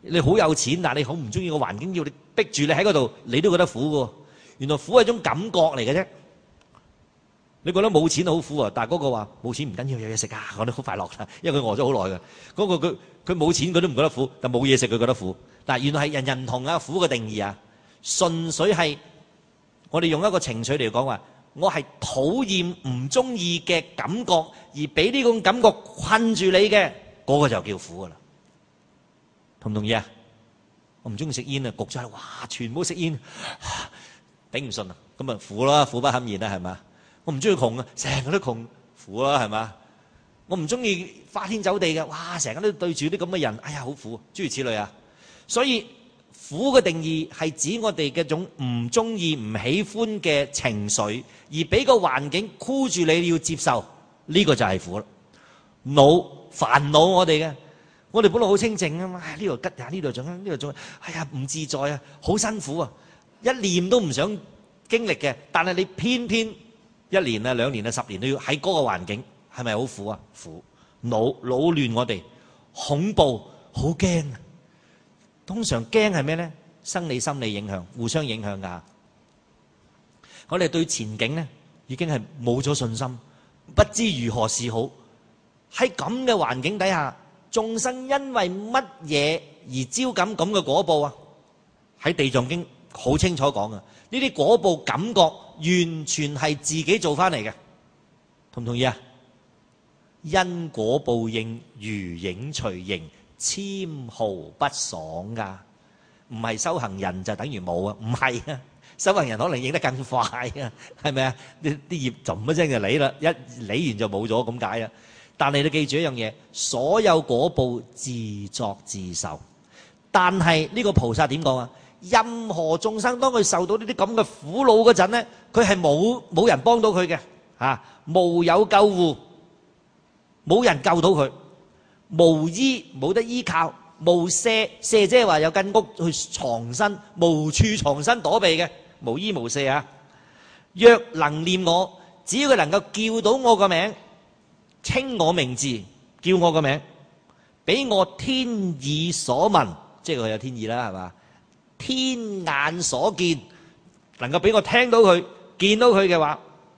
你好有錢，但你好唔中意個環境，要你逼住你喺嗰度，你都覺得苦嘅。原來苦係一種感覺嚟嘅啫。你覺得冇錢好苦啊，但係嗰個話冇錢唔緊要，有嘢食啊，我都好快樂啦，因為佢餓咗好耐嘅。嗰個佢冇錢佢都唔覺得苦，但冇嘢食佢覺得苦。但係原來係人人唔同啊，苦嘅定義啊，純粹係我哋用一個情緒嚟講話，我係討厭唔中意嘅感覺，而俾呢種感覺困住你嘅，嗰個就叫苦噶啦。同唔同意啊？我唔中意食煙啊，焗咗，哇，全部食煙，頂唔順啊，咁啊苦啦，苦不堪言啦，係咪？我唔中意窮啊，成日都窮，苦啦，係嘛？我唔中意花天酒地嘅，哇，成日都對住啲咁嘅人，哎呀，好苦，諸如此類啊。所以苦嘅定義係指我哋嘅種唔中意、唔喜歡嘅情緒，而俾個環境箍住你要接受，呢個就係苦啦。煩惱我哋嘅，我哋本來好清靜啊嘛，呢度吉呀，呢度仲呢度仲，哎呀唔自在啊，好辛苦啊，一念都唔想經歷嘅，但係你偏偏1年啊、2年啊、10年都要喺嗰個環境，係咪好苦啊？苦，擾亂我哋，恐怖，好驚。通常驚係咩呢？生理、心理影響，互相影響㗎。我哋對前景呢已經係冇咗信心，不知如何是好。喺咁嘅環境底下，眾生因為乜嘢而招感咁嘅果報啊？喺地藏經好清楚講啊，呢啲果報感覺完全係自己做翻嚟嘅，同唔同意啊？因果報應如影隨形，纖毫不爽噶，唔係修行人就等於冇啊，唔係啊，修行人可能影得更快啊，係咪啊？啲業浸一聲就嚟啦，一嚟完就冇咗咁解啊。但係你記住一樣嘢，所有果報自作自受。但係呢個菩薩點講啊？任何眾生當佢受到呢啲咁嘅苦惱嗰陣咧，佢係冇人幫到佢嘅，無有救護，冇人救到佢，無依冇得依靠，無舍舍即係話有間屋去藏身，無處藏身躲避嘅，無依無舍啊！若能念我，只要佢能夠叫到我個名，稱我名字，叫我個名，俾我天耳所聞，即係佢有天耳啦，係嘛？天眼所見，能夠俾我聽到佢、見到佢嘅話，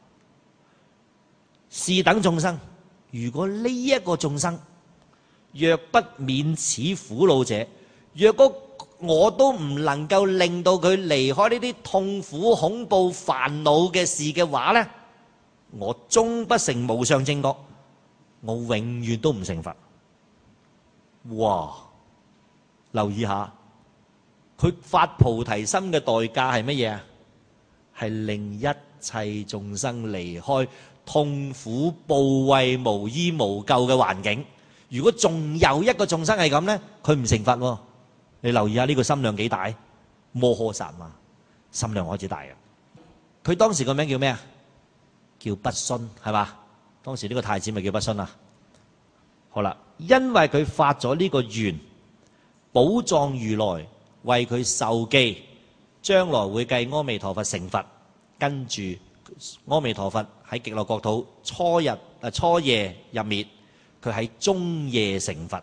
是等眾生。如果呢一個眾生若不免此苦惱者，若果我都唔能夠令到佢離開呢啲痛苦、恐怖、煩惱嘅事嘅話呢，我終不成無上正覺，我永遠都唔成佛。哇！留意下，佢發菩提心嘅代價係乜嘢啊？係令一切眾生離開痛苦、怖畏、無依無救嘅環境。如果仲有一個眾生係咁呢，佢唔成佛喎。你留意下呢個心量幾大？摩訶薩嘛，心量開始大嘅。佢當時個名叫咩啊？叫不恂，係嘛？當時呢個太子咪叫不恂啊？好啦，因為佢發咗呢個願，寶藏如來為佢授記，將來會繼阿彌陀佛成佛，跟住阿彌陀佛喺極樂國土初夜入滅，佢喺中夜成佛。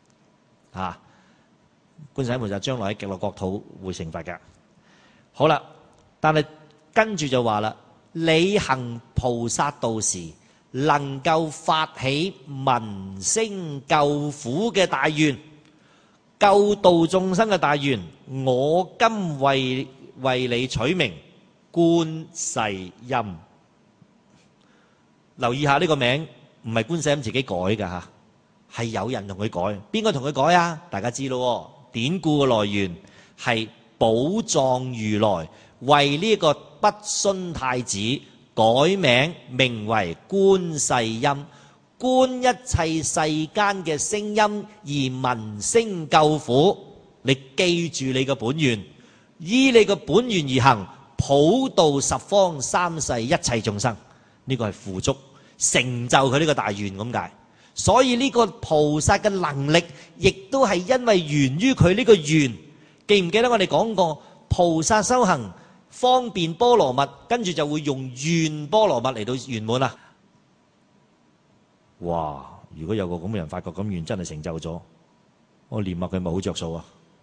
觀世音菩薩將來喺極樂國土會成佛㗎。好啦，但係跟住就話啦，你行菩薩道時，能夠發起聞聲救苦嘅大願，救度眾生嘅大願，我今為你取名觀世音。留意下呢個名唔係觀世音自己改㗎吓，係有人同佢改。邊個同佢改啊？大家知咯，典故嘅來源係寶藏如來為呢個不恂太子改名，名為觀世音，觀一切世間嘅聲音而聞聲救苦。你記住你嘅本願，依你嘅本願而行，普渡十方三世一切眾生。呢個係付囑成就佢呢個大願咁解。所以呢個菩薩嘅能力，亦都係因為源於佢呢個願。記唔記得我哋講過，菩薩修行方便波羅蜜，跟住就會用願波羅蜜嚟到圓滿啦。哇！如果有個咁嘅人發覺咁願真係成就咗，我念下佢咪好着數啊！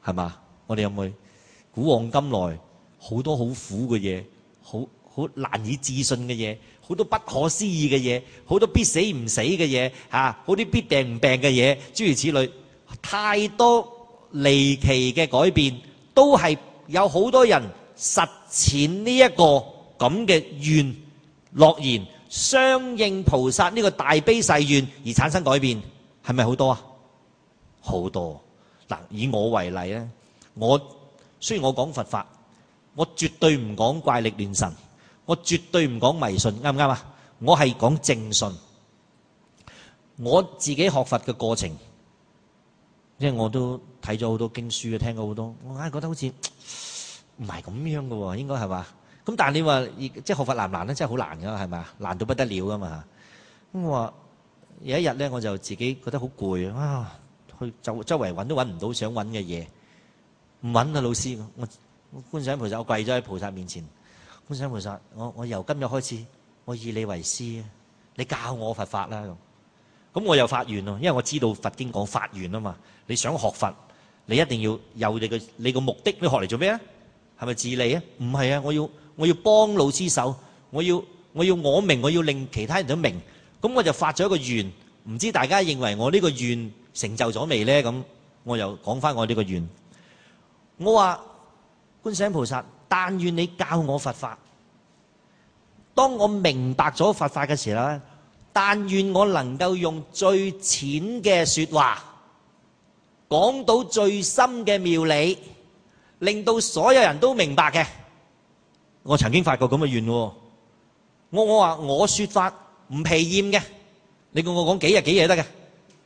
係嘛？我哋有冇古往今來好多好苦嘅嘢，好難以置信嘅嘢，好多不可思議嘅嘢，好多必死唔死嘅嘢，好啲必病唔病嘅嘢，諸如此類，太多離奇嘅改變，都係有好多人實踐呢一個咁嘅願諾言，相應菩薩呢個大悲誓願而產生改變，係咪好多啊？好多。嗱，以我為例咧，雖然我講佛法，我絕對唔講怪力亂神，我絕對唔講迷信，啱唔啱啊？我係講正信。我自己學佛嘅過程，因為我都睇咗好多經書，聽過好多，我硬係覺得好似唔係咁樣嘅喎，應該係嘛？咁但係你話即係學佛難唔難咧？真係好難㗎，係咪啊？難到不得了㗎嘛。咁我話有一日咧，我就自己覺得好攰啊，去周圍揾都揾唔到想揾嘅嘢，唔揾啊！老師，我觀世音菩薩，我跪咗喺菩薩面前，觀世音菩薩，我由今日開始，我以你為師啊！你教我佛法啦咁。咁我又發願咯，因為我知道佛經講發願啊嘛。你想學佛，你一定要有你個目的。你學嚟做咩啊？係咪自利啊？唔係啊！我要幫老師手，我要我明，我要令其他人都明。咁我就發咗一個願，唔知大家認為我呢個願成就咗未呢？咁我又講翻我呢個願。我話觀世音菩薩，但願你教我佛法。當我明白咗佛法嘅時候咧，但願我能夠用最淺嘅說話，講到最深嘅妙理，令到所有人都明白嘅。我曾經發過咁嘅願喎。我話我說法唔疲厭嘅，你叫我講幾日幾夜得嘅。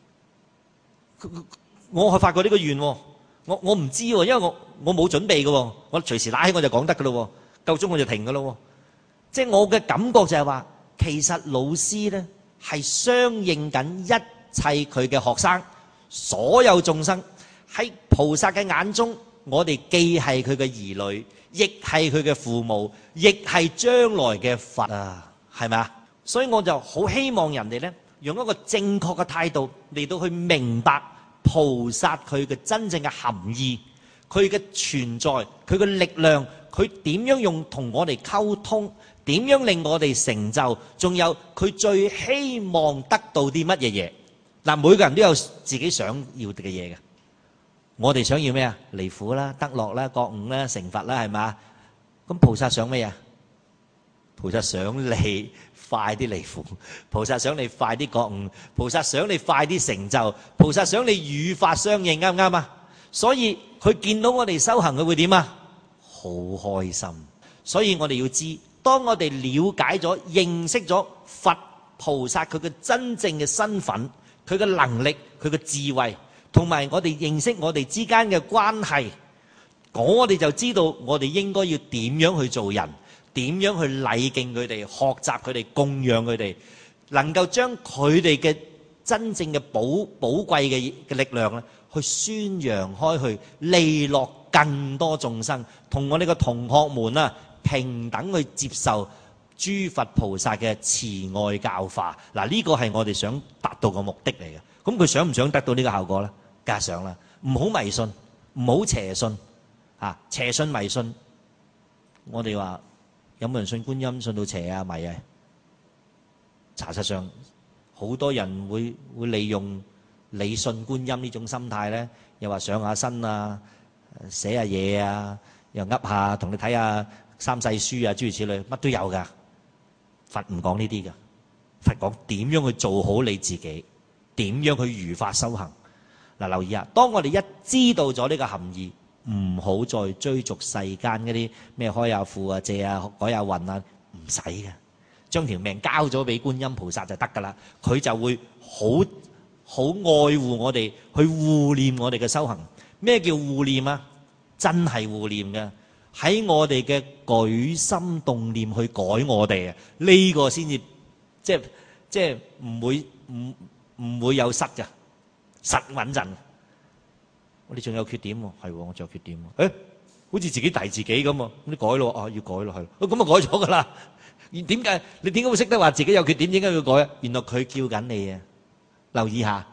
我係發過呢個願喎。我唔知喎，因為我冇準備嘅喎，我隨時拉起我就講得嘅咯，夠鐘我就停嘅咯。即係我嘅感覺就係話，其實老師咧係相應緊一切佢嘅學生，所有眾生喺菩薩嘅眼中，我哋既係佢嘅兒女，亦係佢嘅父母，亦係將來嘅佛啊，係咪啊？所以我就好希望人哋咧用一個正確嘅態度嚟到去明白菩薩佢嘅真正嘅含義，佢嘅存在，佢嘅力量，佢點樣用同我哋溝通，點樣令我哋成就，仲有佢最希望得到啲乜嘢嘢。嗱，每個人都有自己想要嘅嘢嘅。我哋想要咩啊？離苦啦，得樂啦，覺悟啦，成佛啦，係嘛？咁菩薩想咩啊？菩薩想你快啲離苦，菩薩想你快啲覺悟，菩薩想你快啲成就，菩薩想你與法相應，啱唔啱啊？所以佢見到我哋修行，佢會點啊？好開心。所以我哋要知，當我哋了解咗、認識咗佛菩薩佢嘅真正嘅身份、佢嘅能力、佢嘅智慧，同埋我哋認識我哋之間嘅關係，我哋就知道我哋應該要點樣去做人，點樣去禮敬佢哋、學習佢哋、供養佢哋，能夠將佢哋嘅真正嘅寶貴嘅力量咧，去宣揚開去，利落更多眾生，同我哋嘅同學們啊平等去接受諸佛菩薩嘅慈愛教化。嗱，呢個係我哋想達到嘅目的嚟嘅。咁佢想唔想得到呢個效果咧？加上啦，唔好迷信，唔好邪信，邪信迷信。我哋話有冇人信觀音信到邪啊迷啊？查實上好多人會利用你信觀音呢種心態咧，又話上下身啊，寫下嘢啊，又噏下同你睇下三世書啊，諸如此類，乜都有噶。佛唔講呢啲噶，佛講點樣去做好你自己，點樣去如法修行。嗱，留意啊，當我哋一知道咗呢個含義，唔好再追逐世間嗰啲咩開下庫啊、借啊、改下運啊，唔使嘅，將條命交咗俾觀音菩薩就得噶啦，佢就會好愛護我哋，去護念我哋嘅修行。咩叫護念啊？真係護念嘅，喺我哋嘅舉心動念去改我哋啊，呢個先至即係唔會有失嘅。實穩陣，我哋仲有缺點喎，係喎，我仲有缺點喎，好似自己提自己咁喎，咁你改咯，要改咯，係咯，咁啊改咗噶啦。你點解會識得話自己有缺點？點解要改啊？原來佢叫緊你啊！留意下，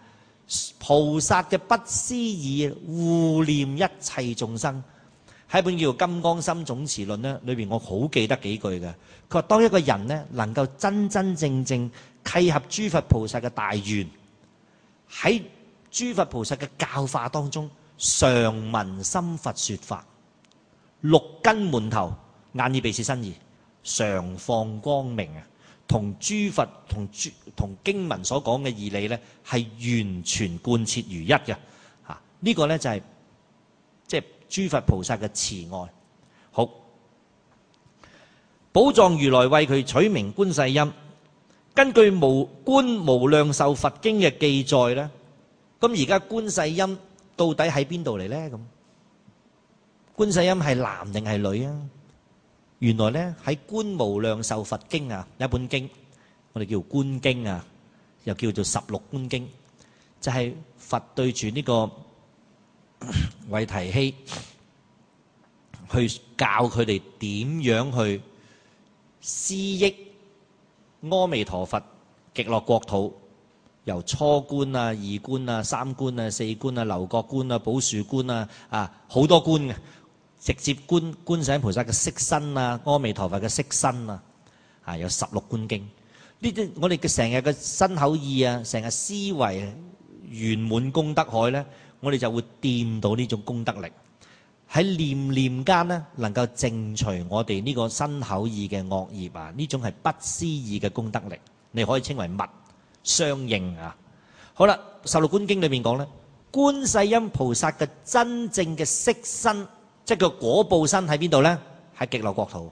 菩薩嘅不思議護念一切眾生。喺本叫做《金剛心總持論》咧，裏邊我好記得幾句嘅。佢話當一個人咧能夠真真正正契合諸佛菩薩嘅大願，喺諸佛菩薩嘅教化當中，常聞心佛說法，六根滿頭，眼耳鼻舌身意，常放光明啊！同諸佛同經文所講嘅義理咧，係完全貫徹如一嘅。嚇，呢個咧就係即係諸佛菩薩嘅慈愛。好，寶藏如來為佢取名觀世音。根據觀無量壽佛經嘅記載咧，咁而家觀世音到底喺邊度嚟咧？咁觀世音係男定係女啊？原來咧喺觀無量壽佛經啊，有一本經，我哋叫觀經啊，又叫做十六觀經，就係佛對住呢個韋提希去教佢哋點樣去思憶阿彌陀佛極樂國土，由初觀啊、二觀啊、三觀啊、四觀啊、樓閣觀啊、寶樹觀啊，好多觀嘅，直接觀世音菩薩嘅色身啊、阿彌陀佛嘅色身啊，有16觀經。呢啲我哋嘅成日嘅身口意啊，成日思維圓滿功德海咧，我哋就會掂到呢種功德力。喺念念間咧，能夠淨除我哋呢個身口意嘅惡業啊！呢種係不思議嘅功德力，你可以稱為物相應啊！好啦，16觀經裏面講咧，觀世音菩薩嘅真正嘅色身，即係個果報身喺邊度咧？喺極樂國土。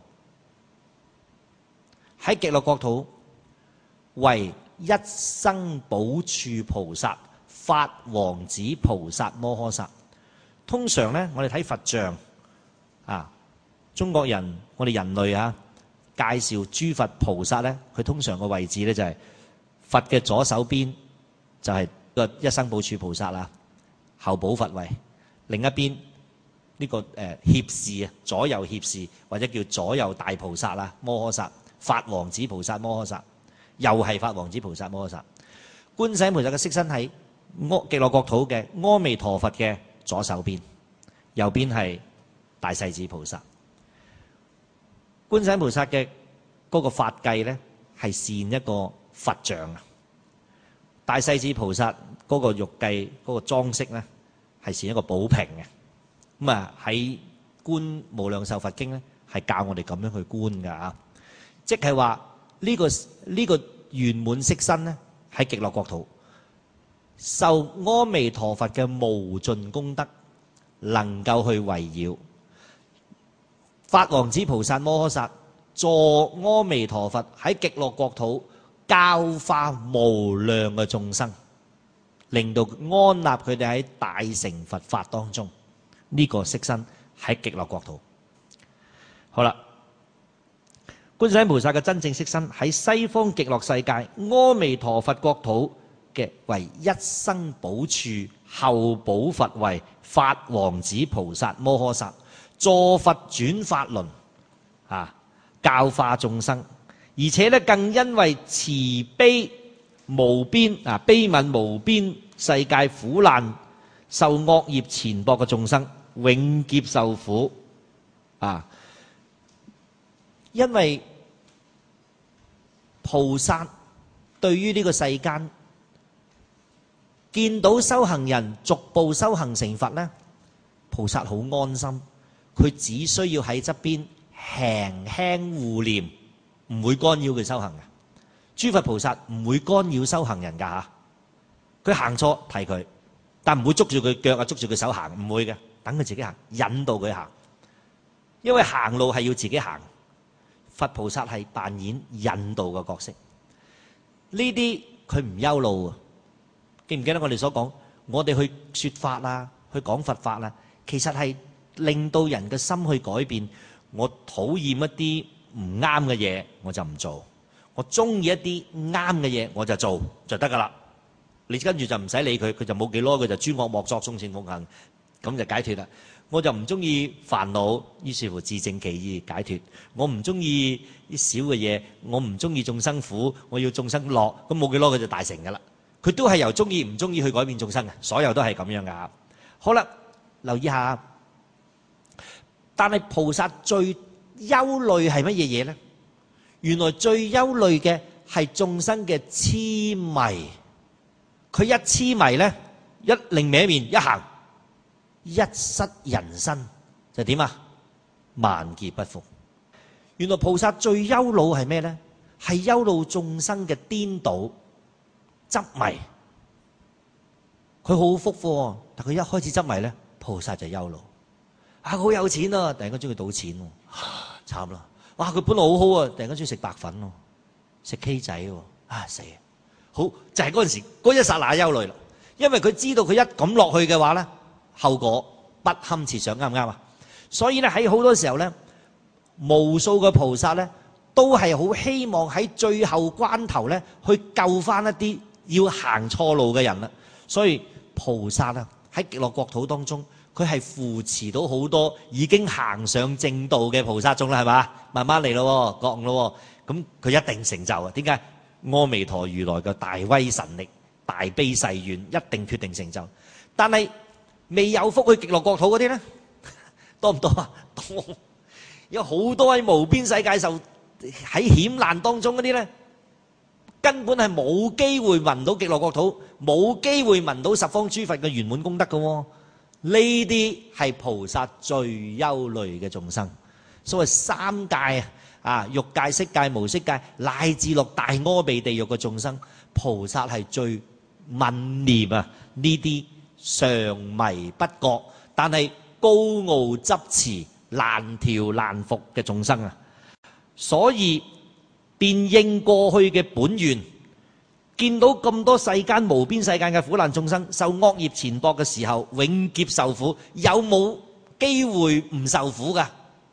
喺極樂國土為一生補處菩薩、法王子菩薩摩訶薩。通常咧，我哋睇佛像啊，中國人我哋人類啊，介紹諸佛菩薩咧，佢通常個位置咧就係佛嘅左手邊就係個一生補處菩薩啦，後補佛位；另一邊呢個脅侍啊，左右脅侍或者叫左右大菩薩啦，摩訶薩、法王子菩薩摩訶薩，又係法王子菩薩摩訶薩。觀世音菩薩嘅色身喺極樂國土嘅阿彌陀佛嘅左手邊，右邊係大勢至菩薩。觀世音菩薩嘅嗰個法界咧，係善一個佛像啊。大勢至菩薩嗰個玉計嗰個裝飾咧，係善一個寶瓶嘅。咁啊喺觀無量壽佛經咧，係教我哋咁樣去觀噶啊。即係話呢個圓滿色身咧，喺極樂國土受阿彌陀佛嘅無盡功德，能夠去圍繞法王子菩薩摩訶薩助阿彌陀佛喺極樂國土教化無量嘅眾生，令到安立佢哋喺大乘佛法當中。呢個色身喺極樂國土。好啦，觀世音菩薩嘅真正色身喺西方極樂世界阿彌陀佛國土嘅為一生補處後補佛位法王子菩薩摩訶薩，助佛轉法輪啊，教化眾生，而且咧更因為慈悲無邊啊，悲憫無邊世界苦難受惡業纏縛嘅眾生永劫受苦啊，因為菩薩對於呢個世間見到修行人逐步修行成佛咧，菩薩好安心，佢只需要喺側邊輕輕護念，唔會干擾佢修行嘅。諸佛菩薩唔會干擾修行人噶吓，佢行錯提佢，但唔會捉住佢腳啊，捉住佢手行，唔會嘅，等佢自己行，引導佢行。因為行路係要自己行，佛菩薩係扮演引導嘅角色。呢啲佢唔憂路啊。記唔記得我哋所講？我哋去說法啊，去講佛法啊，其實係令到人嘅心去改變。我討厭一啲唔啱嘅嘢，我就唔做；我中意一啲啱嘅嘢，我就做就得噶啦。你跟住就唔使理佢，佢就冇幾耐，佢就諸惡莫作，眾善奉行，咁就解脫啦。我就唔中意煩惱，於是乎自證其意解脫。我唔中意啲小嘅嘢，我唔中意眾生苦，我要眾生樂，咁冇幾耐佢就大成噶啦。 佢都係由中意唔中意去改變眾生嘅，所有都係咁樣噶。好啦，留意下，但係菩薩最憂慮係乜嘢嘢呢？原來最憂慮嘅係眾生嘅痴迷。佢一痴迷呢，一擰歪面一行，一失人身就點啊？萬劫不復。原來菩薩最憂惱係咩呢？係憂惱眾生嘅顛倒執迷。佢好福喎，但佢一開始執迷呢，菩薩就憂惱。佢好有錢啊，突然間中意賭錢喎，慘啦！哇，佢本來好好啊，突然間中意食白粉喎，食 K 仔喎，死！好就係嗰陣時嗰一剎那憂慮啦，因為佢知道佢一咁落去嘅話呢，後果不堪設想，啱唔啱啊？所以咧喺好多時候呢，無數嘅菩薩呢，都係好希望喺最後關頭呢，去救翻一啲要行錯路嘅人啦。所以菩薩啊喺極樂國土當中，佢係扶持到好多已經行上正道嘅菩薩眾啦，係嘛？慢慢嚟咯，覺悟咯，咁佢一定成就啊！點解？阿彌陀如來嘅大威神力、大悲誓願，一定決定成就。但係未有福去極樂國土嗰啲呢，多唔多啊？多，有好多喺無邊世界受喺險難當中嗰啲呢，根本係冇機會聞到極樂國土，冇機會聞到十方諸佛嘅圓滿功德嘅喎。呢啲係菩薩最憂慮嘅眾生。所謂三界啊，欲界、色界、無色界，乃至落大阿鼻地獄嘅眾生，菩薩係最憫念啊呢啲常迷不覺，但係高傲執持難調難服嘅眾生啊。所以便應過去嘅本願，見到咁多世間無邊世界嘅苦難眾生受惡業纏縛嘅時候，永劫受苦，有冇機會唔受苦噶？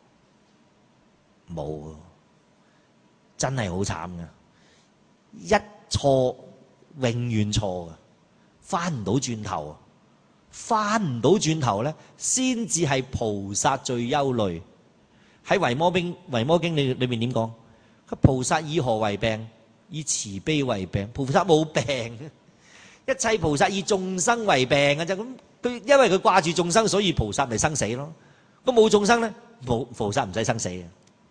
冇，真係好慘噶，一錯永遠錯噶，翻唔到轉頭，翻唔到轉頭咧，先至係菩薩最憂慮。喺維摩經裏面點講？菩薩以何為病？以慈悲為病。菩薩冇病，一切菩薩以眾生為病嘅啫。咁佢因為佢掛住眾生，所以菩薩咪生死咯。咁冇眾生咧，菩薩唔使生死嘅。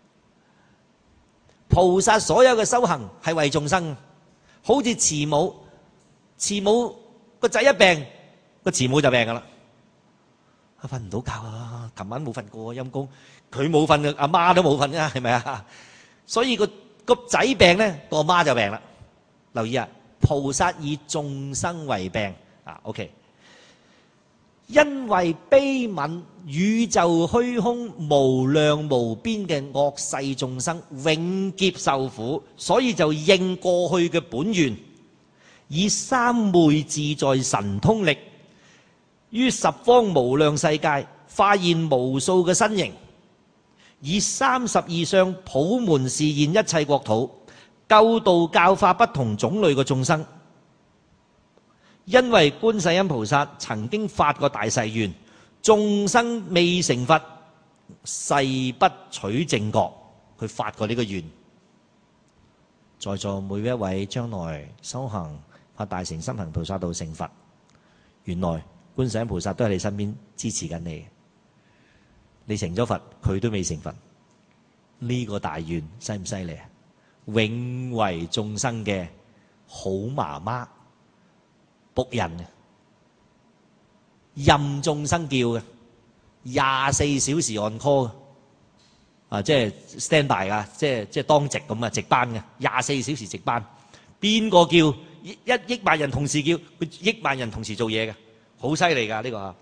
菩薩所有嘅修行係為眾生，好似慈母個仔一病，個慈母就病噶啦。瞓唔到覺啊！琴晚冇瞓過，陰公佢冇瞓嘅，阿媽都冇瞓啊，係咪啊？所以個仔病咧，個媽就病啦。留意啊，菩薩以眾生為病啊。OK， 因為悲憫宇宙虛空無量無邊嘅惡世眾生永劫受苦，所以就應過去嘅本願，以三昧自在神通力，於十方無量世界化現無數嘅身形，以32相普門示現一切國土，救度教化不同種類嘅眾生。因為觀世音菩薩曾經發過大誓願，眾生未成佛，誓不取正覺。佢發過呢個願。在座每一位將來修行發大乘心行菩薩道成佛，原來觀世音菩薩都喺你身邊支持緊你。你成咗佛，佢都未成佛。呢個大願犀唔犀利啊？永為眾生嘅好媽媽僕人，任眾生叫嘅，24小時on call啊，即係 stand by 噶，即係當值咁啊，值班嘅24小時值班。邊個叫1億萬人同時叫，佢億萬人同時做嘢嘅，好犀利噶呢個。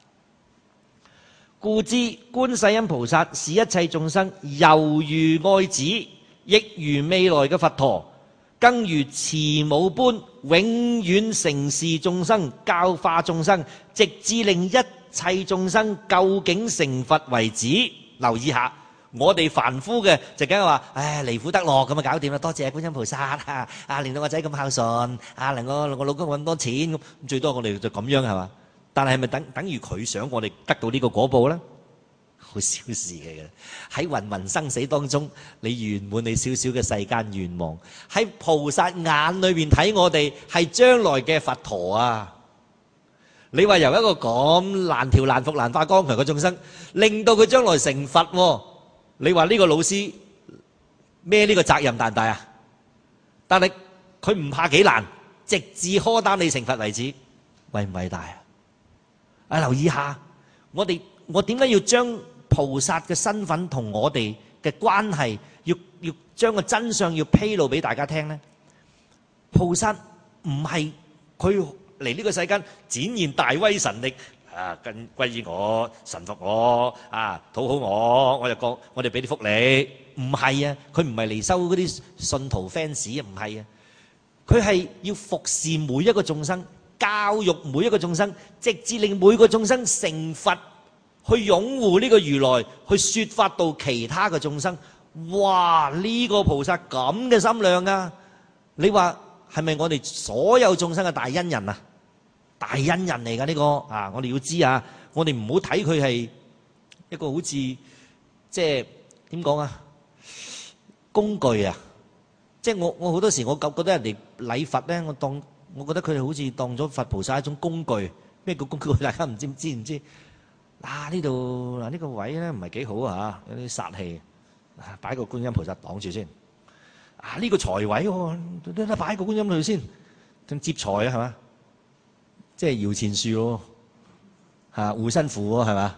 故知觀世音菩薩是一切眾生猶如愛子，亦如未來嘅佛陀，更如慈母般永遠承事眾生，教化眾生，直至令一切眾生究竟成佛為止。留意下，我哋凡夫嘅就梗係話，唉，離苦得樂咁啊，搞掂啦！多謝觀音菩薩啊，令到我仔咁孝順啊，令我老公搵多錢咁，最多我哋就咁樣係嘛？但係咪等於佢想我哋得到呢個果報咧？ 好小事嚟嘅。喺芸芸生死當中，你圓滿你少少嘅世間願望，喺菩薩眼裏邊睇我哋係將來嘅佛陀啊！你話由一個咁難調難服難化剛強嘅眾生，令到佢將來成佛，你話呢個老師孭呢個責任大唔大啊？但係佢唔怕幾難，直至呵擔你成佛為止，偉唔偉大啊？啊，留意下，我點解要將菩薩嘅身份同我哋嘅關係，要將個真相要披露俾大家聽呢？菩薩唔係佢嚟呢個世間展現大威神力啊，跟歸依我、臣服我啊，討好我哋俾啲福利。唔係啊，佢唔係嚟收嗰啲信徒 fans 啊，唔係啊，佢係要服侍每一個眾生，教育每一個眾生，直至令每個眾生成佛，去擁護呢個如來，去說法到其他嘅眾生。哇！呢個菩薩咁嘅心量啊，你話係咪我哋所有眾生嘅大恩人啊？大恩人嚟㗎呢個啊！我哋要知啊，我哋唔好睇佢係一個好似即係點講啊，工具啊！即係我好多時我覺得人哋禮佛咧，我覺得佢哋好似當咗佛菩薩一種工具。咩叫工具？大家唔知？嗱，呢度嗱呢個位咧唔係幾好啊，有啲煞氣，擺個觀音菩薩擋住先。啊，呢個財位喎，擺個觀音去先，仲接財啊，係嘛？即係搖錢樹咯，嚇護身符喎，係嘛？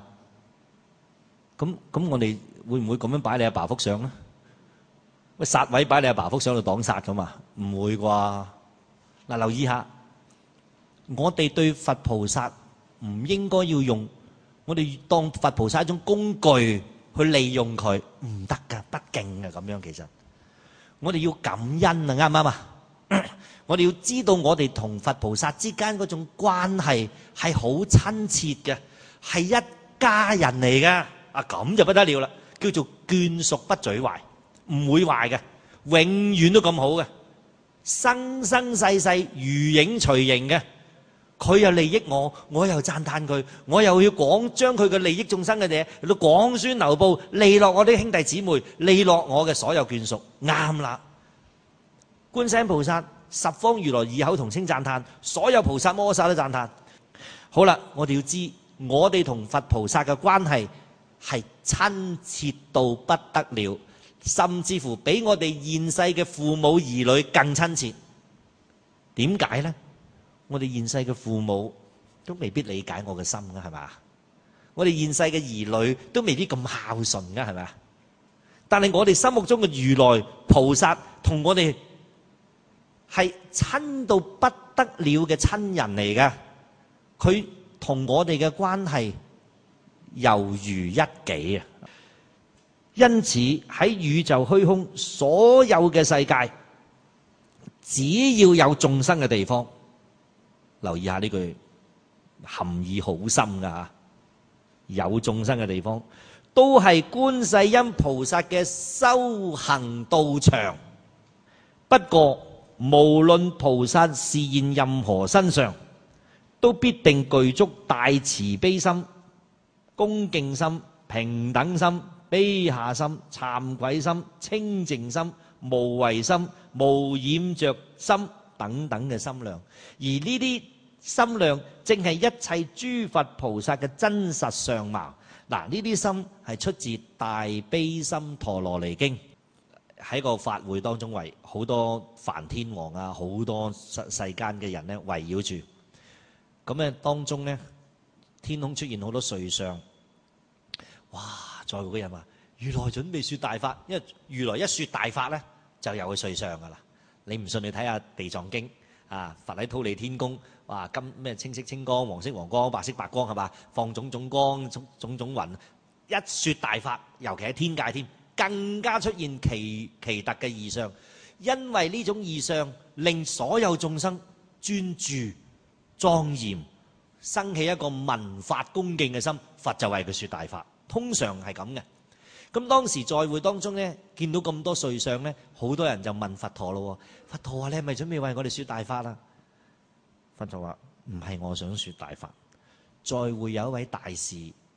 咁我哋會唔會咁樣擺你阿爸幅相咧？喂，煞位擺你阿爸幅相度擋煞㗎嘛？唔會啩？嗱，留意下，我哋對佛菩薩唔應該要用，我哋當佛菩薩一種工具去利用佢，唔得㗎，不敬㗎咁樣。其實我哋要感恩啊，啱唔啱啊？我哋要知道我哋同佛菩薩之間嗰種關係係好親切嘅，係一家人嚟嘅。啊，咁就不得了啦，叫做眷屬不嘴壞，唔會壞嘅，永遠都咁好嘅，生生世世如影隨形嘅。佢又利益我，我又讚歎佢，我又要將佢嘅利益眾生嘅嘢嚟到廣宣流布，利落我啲兄弟姊妹，利落我嘅所有眷屬，啱啦。觀世音菩薩十方如來異口同聲讚歎，所有菩薩摩薩都讚歎。好啦，我哋要知，我哋同佛菩薩嘅關係係親切到不得了，甚至乎比我哋現世嘅父母兒女更親切。點解呢？我哋現世嘅父母都未必理解我嘅心㗎，係嘛？我哋現世嘅兒女都未必咁孝順㗎，係咪？但係我哋心目中嘅如來菩薩同我哋係親到不得了嘅親人嚟㗎，佢同我哋嘅關係猶如一己啊！因此喺宇宙虛空所有嘅世界，只要有眾生嘅地方，留意下呢句含義好深㗎嚇，有眾生嘅地方都係觀世音菩薩嘅修行道場。不過無論菩薩示現任何身上，都必定具足大慈悲心、恭敬心、平等心、卑下心、慚愧心、清淨心、無為心、無染着心等等嘅心量。而呢啲心量正係一切諸佛菩薩嘅真實相貌。嗱，呢啲心係出自《大悲心陀羅尼經》，喺個法會當中為好多梵天王啊，好多世間嘅人咧圍繞住。咁咧當中咧，天空出現好多瑞相。哇！在會嘅人話：如來準備說大法，因為如來一說大法咧，就有個瑞相噶啦。你唔信你睇下《地藏經》啊，佛喺忉利天宮，哇，咩青色青光、黃色黃光、白色白光係嘛？放種種光、種種雲，一說大法，尤其喺天界添，更加出現奇特嘅異相。因為呢種異相令所有眾生專注莊嚴，生起一個聞法恭敬嘅心，佛就為佢說大法。通常係咁嘅。咁當時在會當中咧，見到咁多瑞相咧，好多人就問佛陀咯：佛陀啊，你係咪準備為我哋說大法啊？佛陀話：唔係我想說大法，在會有一位大士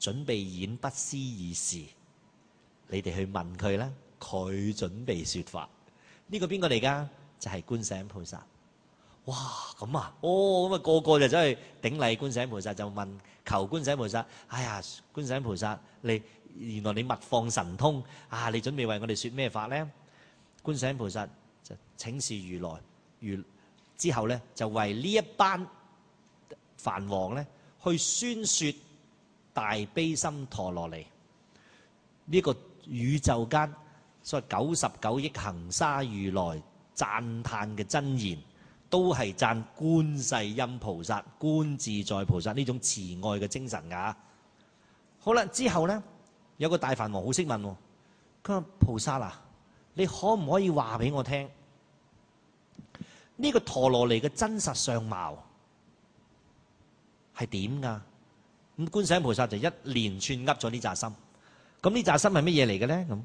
準備演不思議事，你哋去問佢啦，佢準備說法。呢個邊個嚟㗎？就係觀世音菩薩。哇，咁啊，咁啊，個個就走去頂禮觀世音菩薩，就問求觀世音菩薩。哎呀，觀世音菩薩，原來你密放神通啊！你準備為我哋說咩法呢？觀世音菩薩就請示如來，之後呢，就為呢一班梵王呢去宣說大悲心陀羅尼呢個宇宙間所謂99億恆沙如來讚歎嘅真言，都係讚觀世音菩薩、觀自在菩薩呢種慈愛嘅精神㗎。好啦，之後呢，有個大梵王好識問喎，佢話菩薩啊，你可唔可以話俾我聽呢個陀羅尼嘅真實相貌係點㗎？咁觀世音菩薩就一連串噏咗呢紮心。咁呢紮心係乜嘢嚟嘅咧？咁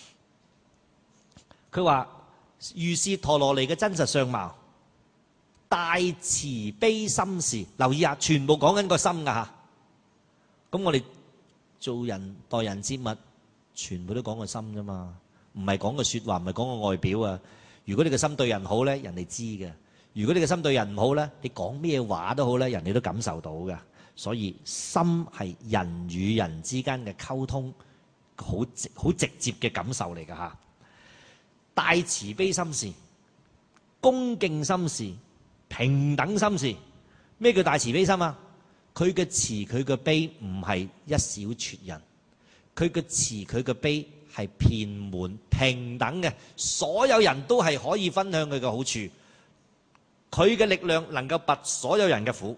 佢話如是陀羅尼嘅真實相貌，大慈悲心事。留意下，全部講緊個心㗎嚇。咁我哋做人待人接物，全部都講個心啫嘛，唔係講個説話，唔係講個外表啊。如果你個心對人好咧，人哋知嘅；如果你個心對人唔好咧，你講咩話都好咧，人哋都感受到嘅。所以心係人與人之間嘅溝通，好直接嘅感受嚟㗎嚇。大慈悲心事、恭敬心事、平等心事。咩叫大慈悲心啊？佢嘅慈佢嘅悲唔係一小撮人，佢嘅慈佢嘅悲係遍滿平等嘅，所有人都係可以分享佢嘅好處。佢嘅力量能夠拔所有人嘅苦，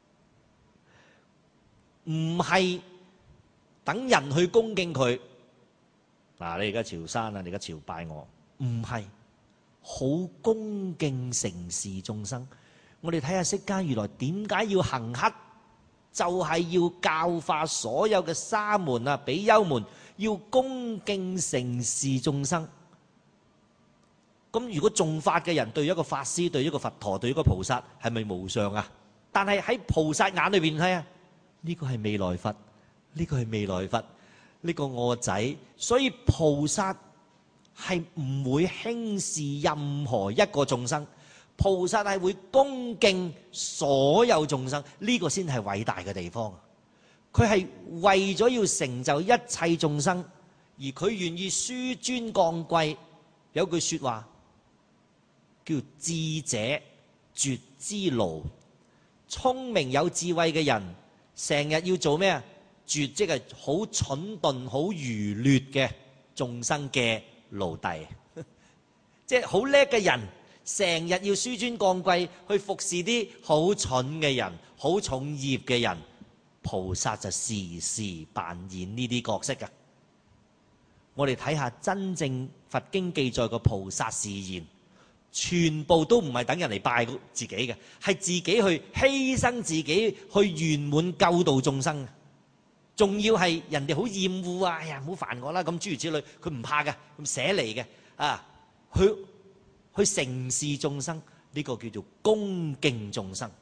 唔係等人去恭敬佢。嗱，你而家朝山啊，你而家朝拜我，唔係好恭敬承事眾生。我哋睇下釋迦如來點解要行乞，就係要教化所有嘅沙門啊、比丘們，要恭敬承事眾生。咁如果誦法嘅人對一個法師、對一個佛陀、對一個菩薩，係咪無上啊？但係喺菩薩眼裏邊睇啊，呢個係未來佛，呢個係未來佛，呢個我仔。所以菩薩係唔會輕視任何一個眾生，菩薩係會恭敬所有眾生，呢個先係偉大嘅地方。佢係為咗要成就一切眾生，而佢願意紆尊降貴。有句說話叫智者絕之勞，聰明有智慧嘅人成日要做咩啊？絕即係好蠢鈍、好愚劣嘅眾生嘅奴隸，即係好叻嘅人成日要紆尊降貴去服侍啲好蠢嘅人、好重業嘅人。菩薩就時時扮演呢啲角色嘅。我哋睇下真正佛經記載個菩薩示現，全部都唔係等人嚟拜自己嘅，係自己去犧牲自己去圓滿救度眾生。仲要係人哋好厭惡啊！哎呀，唔好煩我啦，咁諸如此類，佢唔怕嘅，咁捨離嘅啊，去承事眾生，呢個叫做恭敬眾生，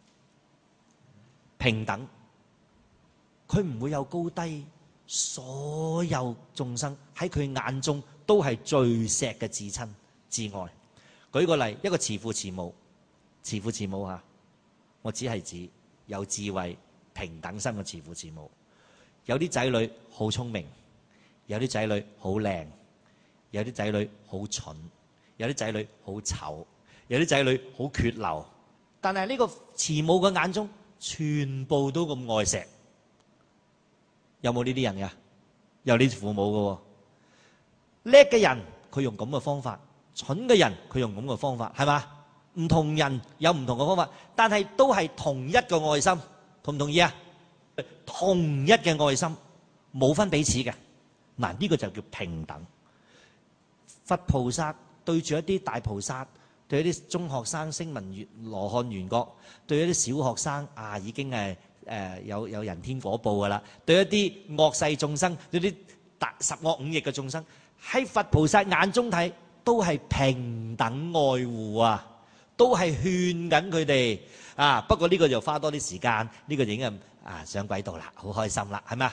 平等。佢唔會有高低，所有眾生喺佢眼中都係最錫嘅至親至愛。舉個例，一個慈父慈母，慈父慈母嚇，我只係指有智慧、平等心嘅慈父慈母。有啲仔女好聰明，有啲仔女好靚，有啲仔女好蠢，有啲仔女好醜，有啲仔女好缺漏。但係呢個慈母嘅眼中，全部都咁愛錫。有冇呢啲人㗎？有呢啲父母㗎喎。叻嘅人佢用咁嘅方法，蠢嘅人佢用咁嘅方法，係嘛？唔同人有唔同嘅方法，但係都係同一個愛心，同唔同意啊？同一嘅愛心，冇分彼此嘅。嗱，呢個就叫平等。佛菩薩對住一啲大菩薩，對一啲中學生聲聞羅漢緣覺，對一啲小學生啊，已經係有人天果報噶啦。對一啲惡世眾生，對啲十惡五逆嘅眾生，喺佛菩薩眼中睇都係平等愛護啊，都係勸緊佢哋啊。不過呢個就花多啲時間，呢個已經上軌道啦，好開心啦，係咪啊？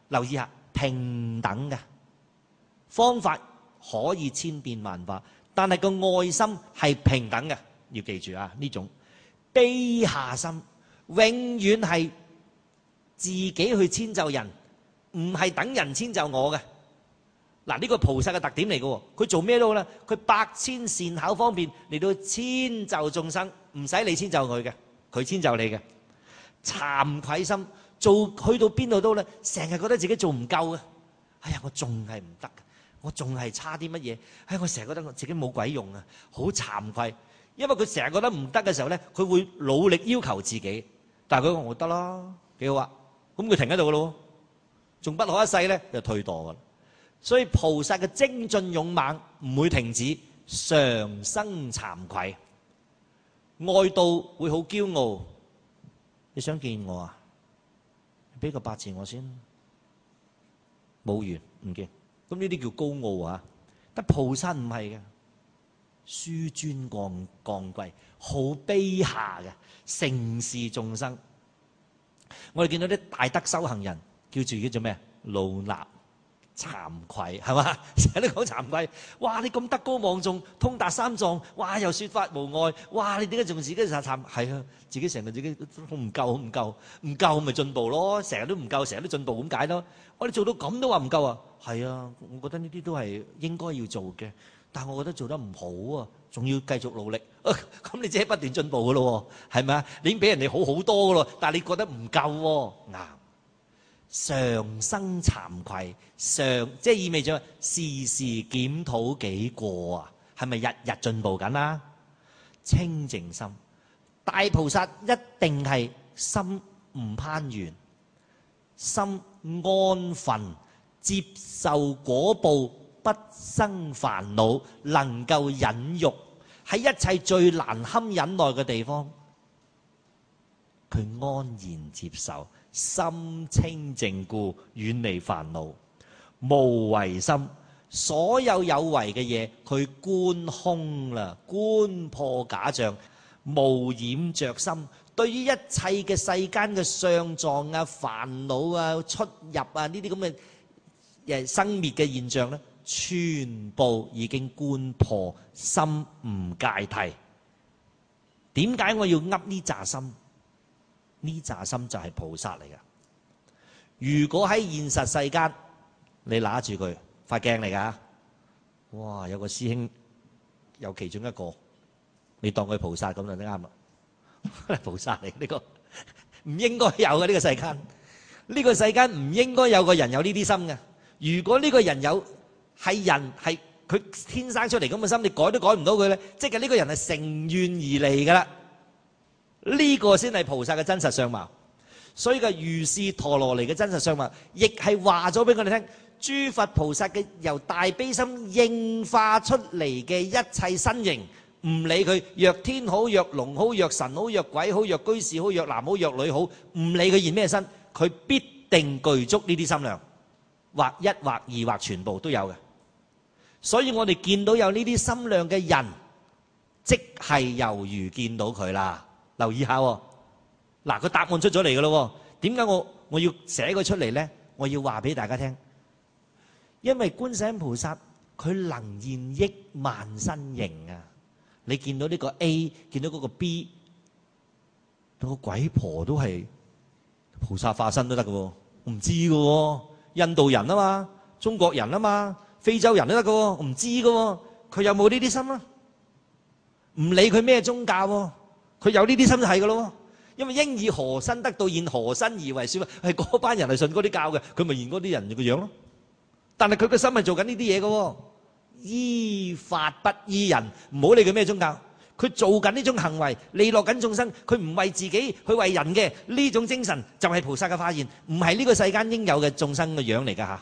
留意下，平等嘅方法可以千變萬化，但係個愛心係平等嘅。要記住啊，呢種卑下心永遠係自己去遷就人，唔係等人遷就我嘅。嗱，呢個菩薩嘅特點嚟嘅喎，佢做咩都好啦，佢百千善巧方便嚟到遷就眾生，唔使你遷就佢嘅，佢遷就你嘅。慚愧心去到邊度都咧，成日覺得自己做唔夠嘅。哎呀，我仲係唔得嘅，我仲係差啲乜嘢？哎，我成日覺得我自己冇鬼用啊，好慚愧。因為佢成日覺得唔得嘅時候咧，佢會努力要求自己，但係佢話我得啦，幾好啊，咁佢停喺度嘅咯，仲不可一世咧就退墮嘅。所以菩薩嘅精進勇猛唔會停止，常生慚愧。外道會好驕傲，你想見我啊？俾個八字我先，冇緣唔見，咁呢啲叫高傲啊！但菩薩唔係嘅。紆尊降貴，好卑下嘅，承事眾生。我哋見到啲大德修行人，叫做咩？老衲慚愧，係嘛？成日都講慚愧。哇！你咁德高望重，通達三藏，哇！又說法無礙，哇！你點解仲自己慚？係啊，自己成日自己都唔夠咪進步咯。成日都唔夠，成日都進步咁解咯。我哋做到咁都話唔夠啊？係啊，我覺得呢啲都係應該要做嘅。但係我覺得做得唔好啊，仲要繼續努力。咁你即係不斷進步嘅咯，係咪啊？你已經比人哋好好多嘅咯，但係你覺得唔夠喎。啱，常生慚愧，即係意味著時時檢討己過啊。係咪日日進步緊啊？清淨心，大菩薩一定係心唔攀緣，心安分，接受果報。不生煩惱，能夠忍辱，喺一切最難堪忍耐嘅地方，佢安然接受，心清淨故，遠離煩惱，無為心，所有有為嘅嘢，佢觀空啦，觀破假象，無染着心。對於一切嘅世間嘅相狀啊、煩惱啊、出入啊呢啲咁嘅生滅嘅現象咧，全部已經觀破，心唔芥蒂。點解我要噏呢紮心？呢紮心就係菩薩嚟㗎。如果喺現實世間，你拿住佢塊鏡嚟㗎，哇！有個師兄有其中一個，你當佢菩薩咁就啱啦。菩薩嚟呢個唔應該有嘅呢個世間，呢個世間唔應該有個人有呢啲心嘅。如果呢個人有，係人係佢天生出嚟咁嘅心，你改都改唔到佢咧。即係呢個人係乘願而嚟噶啦，呢個先係菩薩嘅真實相貌。所以個如是陀羅尼嘅真實相貌，亦係話咗俾我哋聽，諸佛菩薩嘅由大悲心應化出嚟嘅一切身形，唔理佢若天好，若龍好，若神好，若鬼好，若居士好，若男好，若女好，唔理佢現咩身，佢必定具足呢啲心量，或一或二或全部都有嘅。所以我哋見到有呢啲心量嘅人，即係猶如見到佢啦。留意下喎，嗱，個答案出咗嚟嘅咯。點解我要寫佢出嚟咧？我要話俾大家聽，因為觀世音菩薩佢能現億萬身形啊！你見到呢個 A， 見到嗰個 B， 到個鬼婆都係菩薩化身都得嘅喎，我唔知嘅喎。印度人啊嘛，中國人啊嘛，非洲人都得嘅喎，我唔知嘅喎。佢有冇呢啲心啊？唔理佢咩宗教喎，佢有呢啲心就係嘅咯。因為應以何身得到現何身而為說，係嗰班人係信嗰啲教嘅，佢咪現嗰啲人嘅樣咯。但係佢個心係做緊呢啲嘢嘅喎，依法不依人，唔好理佢咩宗教，佢做緊呢種行為，利樂緊眾生，佢唔為自己，去為人嘅呢種精神，就係菩薩嘅化現，唔係呢個世間應有嘅眾生嘅樣嚟㗎嚇。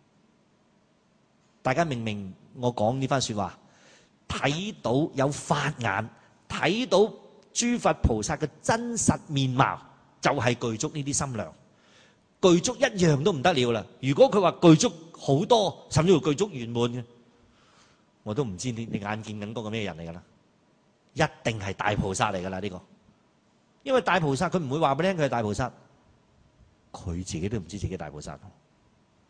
大家明唔明我講呢番説話？睇到有法眼，睇到諸佛菩薩嘅真實面貌，就係具足呢啲心量，具足一樣都唔得了啦。如果佢話具足好多，甚至乎具足圓滿嘅，我都唔知你眼見緊嗰個咩人嚟噶啦，一定係大菩薩嚟噶啦呢個。因為大菩薩佢唔會話俾你聽佢係大菩薩，佢自己都唔知自己大菩薩。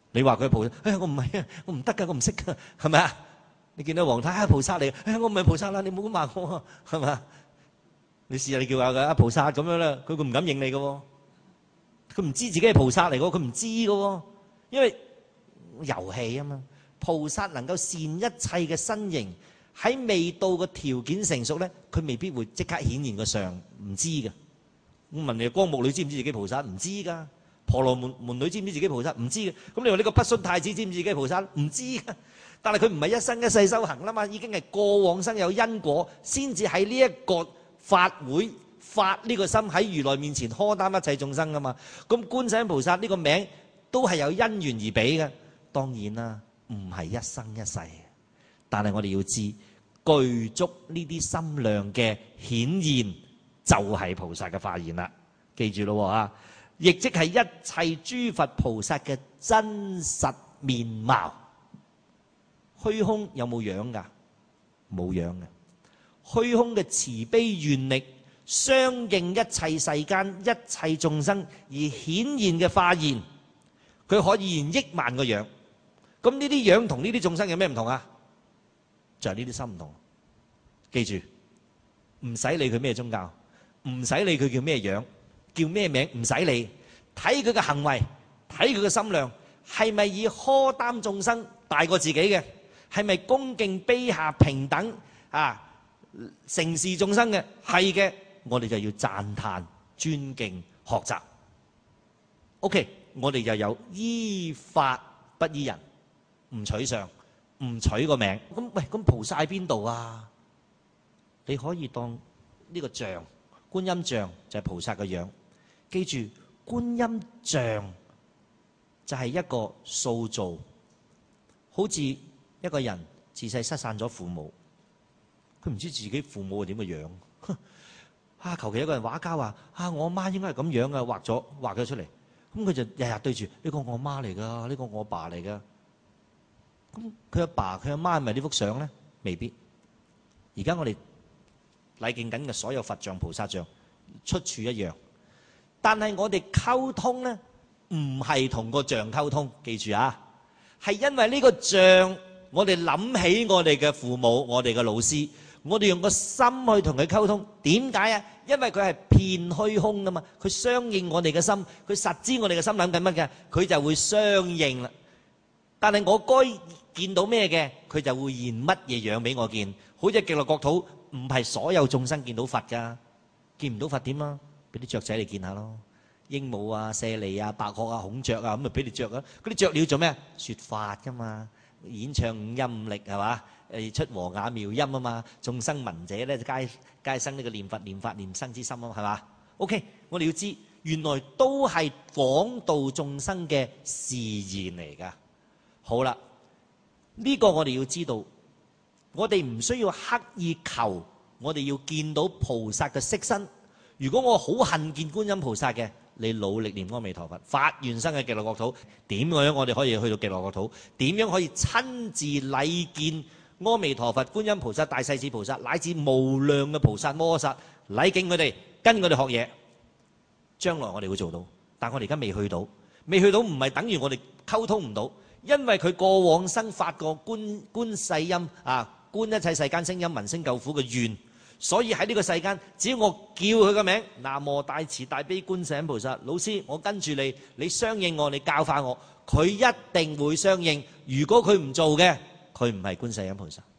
你話佢菩薩，我唔係啊，我唔得㗎，我唔識㗎，係咪啊？你見到黃太菩薩嚟，我唔係菩薩啦，你唔好咁話我啊，係咪啊？你試下你叫下佢菩薩咁樣啦，佢唔敢認你㗎喎，佢唔知自己係菩薩嚟㗎，佢唔知㗎喎，因為遊戲啊嘛。菩薩能夠善一切嘅身形，喺未到個條件成熟咧，佢未必會即刻顯現個相，唔知㗎。我問你，光目女知唔知自己菩薩？唔知㗎。婆羅門女知唔知自己菩薩？唔知嘅。咁你話呢個不殉太子知唔知自己菩薩？唔知嘅。但係佢唔係一生一世修行啦嘛，已經係過往生有因果，先至喺呢一個法會發呢個心喺如來面前荷擔一切眾生噶嘛。咁觀世音菩薩呢個名都係有因緣而俾嘅。當然啦，唔係一生一世，但係我哋要知具足呢啲心量嘅顯現就係菩薩嘅化現啦。記住咯啊！亦即係一切諸佛菩薩嘅真實面貌。虛空有冇樣㗎？冇樣嘅。虛空嘅慈悲願力，相應一切世間一切眾生而顯現嘅化現，佢可以現億萬個樣。咁呢啲樣同呢啲眾生有咩唔同啊？就係呢啲心唔同。記住，唔使理佢咩宗教，唔使理佢叫咩樣，叫咩名，唔使理。睇佢嘅行為，睇佢嘅心量，係咪以荷擔眾生大過自己嘅？係咪恭敬卑下平等啊？承事眾生嘅？係嘅，我哋就要讚歎、尊敬、學習。OK， 我哋就有依法不依人，唔取相，唔取個名。咁喂，咁菩薩喺邊度啊？你可以當呢個像，觀音像就係菩薩嘅樣。記住，觀音像就係一個塑造，好似一個人自細失散咗父母，佢唔知自己父母係點嘅樣。啊，求其一個人畫家話：啊，我媽應該係咁樣嘅，畫咗出嚟。咁佢就日日對住呢個我媽嚟㗎，呢個我爸嚟㗎。咁佢阿爸佢阿媽係咪呢幅相咧？未必。而家我哋禮敬緊嘅所有佛像、菩薩像出處一樣，但係我哋溝通咧，唔係同個像溝通。記住啊，係因為呢個像。我哋諗起我哋嘅父母，我哋嘅老師，我哋用個心去同佢溝通。點解啊？因為佢係遍虛空啊嘛，佢相應我哋嘅心，佢實知我哋嘅心諗緊乜嘅，佢就會相應啦。但係我該見到咩嘅，佢就會現乜嘢樣俾我見。好似極樂國土，唔係所有眾生見到佛噶，見唔到佛點啊？俾啲雀仔你見下咯，鸚鵡啊、舍利啊、白鶴啊、孔雀啊，咁咪俾你雀啊。嗰啲雀鳥做咩？說法噶嘛。演唱五音五力係嘛？出和雅妙音啊嘛！眾生聞者咧，皆生呢個念佛、念法、念僧之心啊，係嘛 ？OK， 我哋要知原來都係廣度眾生嘅示現嚟㗎。好啦，呢個我哋要知道，我哋唔需要刻意求，我哋要見到菩薩嘅色身。如果我好恨見觀音菩薩嘅，你努力念阿彌陀佛，發願生嘅極樂國土。點樣我哋可以去到極樂國土？點樣可以親自禮見阿彌陀佛、觀音菩薩、大勢至菩薩，乃至無量嘅菩薩摩訶薩，禮敬佢哋，跟佢哋學嘢。將來我哋會做到，但我哋而家未去到，未去到唔係等於我哋溝通唔到，因為佢過往生發過觀世音啊，觀一切世間聲音聞聲救苦嘅願。所以喺呢個世間，只要我叫佢個名，南無大慈大悲觀世音菩薩，老師，我跟住你，你相應我，你教化我，佢一定會相應。如果佢唔做嘅，佢唔係觀世音菩薩。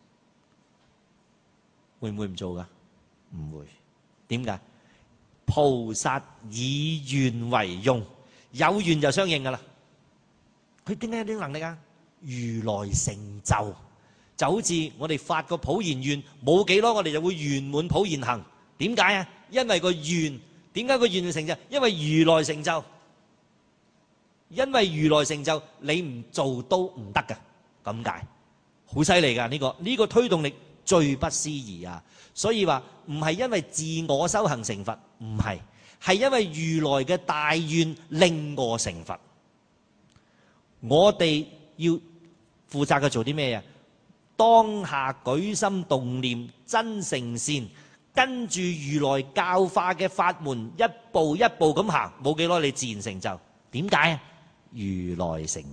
會唔會唔做㗎？唔會。點解？菩薩以願為用，有願就相應㗎啦。佢點解有啲能力啊？如來成就。就好似我哋發個普賢願，冇幾多我哋就會圓滿普賢行。點解啊？因為個願，點解個願會成就？因為如來成就，因為如來成就，你唔做都唔得㗎。咁解，好犀利㗎呢個推動力最不思議啊！所以話唔係因為自我修行成佛，唔係，係因為如來嘅大願令我成佛。我哋要負責嘅做啲咩啊？當下舉心動念真誠善，跟住如來教化嘅法門，一步一步咁行，冇幾耐你自然成就。點解啊？如來成就，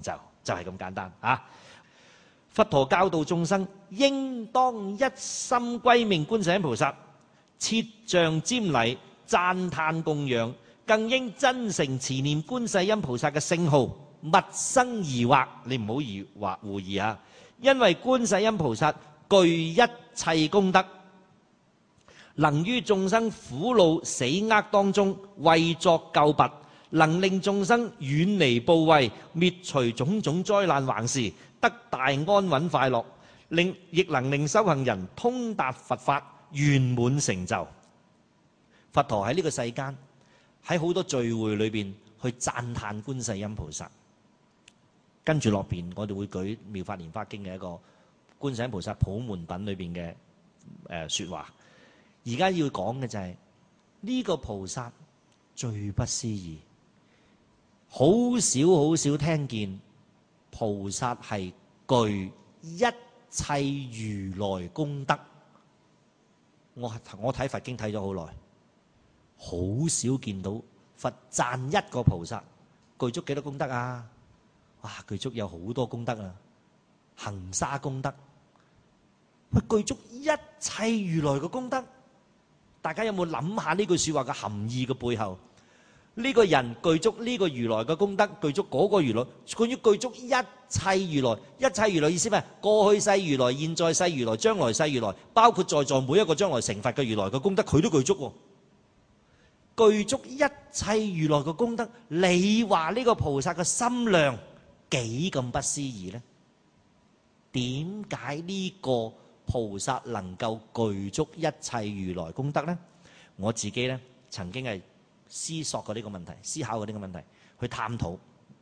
就係咁簡單啊！佛陀教導眾生，應當一心歸命觀世音菩薩，設像瞻禮，讚歎供養，更應真誠持念觀世音菩薩嘅聖號，勿生疑惑。你唔好狐疑啊！因為觀世音菩薩具一切功德，能於眾生苦惱死厄當中為作救拔，能令眾生遠離怖畏，滅除種種災難橫事，得大安穩快樂，亦能令修行人通達佛法，圓滿成就。佛陀喺呢個世間，喺好多聚會裏邊去讚歎觀世音菩薩。跟住落邊，我哋會舉《妙法蓮華經》嘅一個觀世音菩薩普門品裏邊嘅説話。而家要講嘅就係呢個菩薩最不思議，好少聽見菩薩係具一切如來功德。我睇佛經睇咗好耐，好少見到佛讚一個菩薩具足幾多功德啊！哇，具足有好多功德啊，恆沙功德，具足一切如來嘅功德。大家有冇諗下呢句説話嘅含義嘅背後？呢個人具足呢個如來嘅功德，具足嗰個如來，佢要具足一切如來。一切如來意思咩？過去世如來、現在世如來、將來世如來，包括在座每一個將來成佛嘅如來嘅功德，佢都具足喎。具足一切如來嘅功德，你話呢個菩薩嘅心量幾咁不思議呢？點解呢個菩薩能夠具足一切如來功德呢？我自己呢曾經係思索過呢個問題，思考過呢個問題，去探討。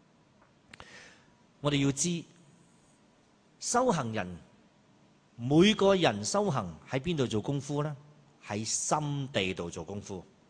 我哋要知修行人每個人修行喺邊度做功夫呢？喺心地度做功夫。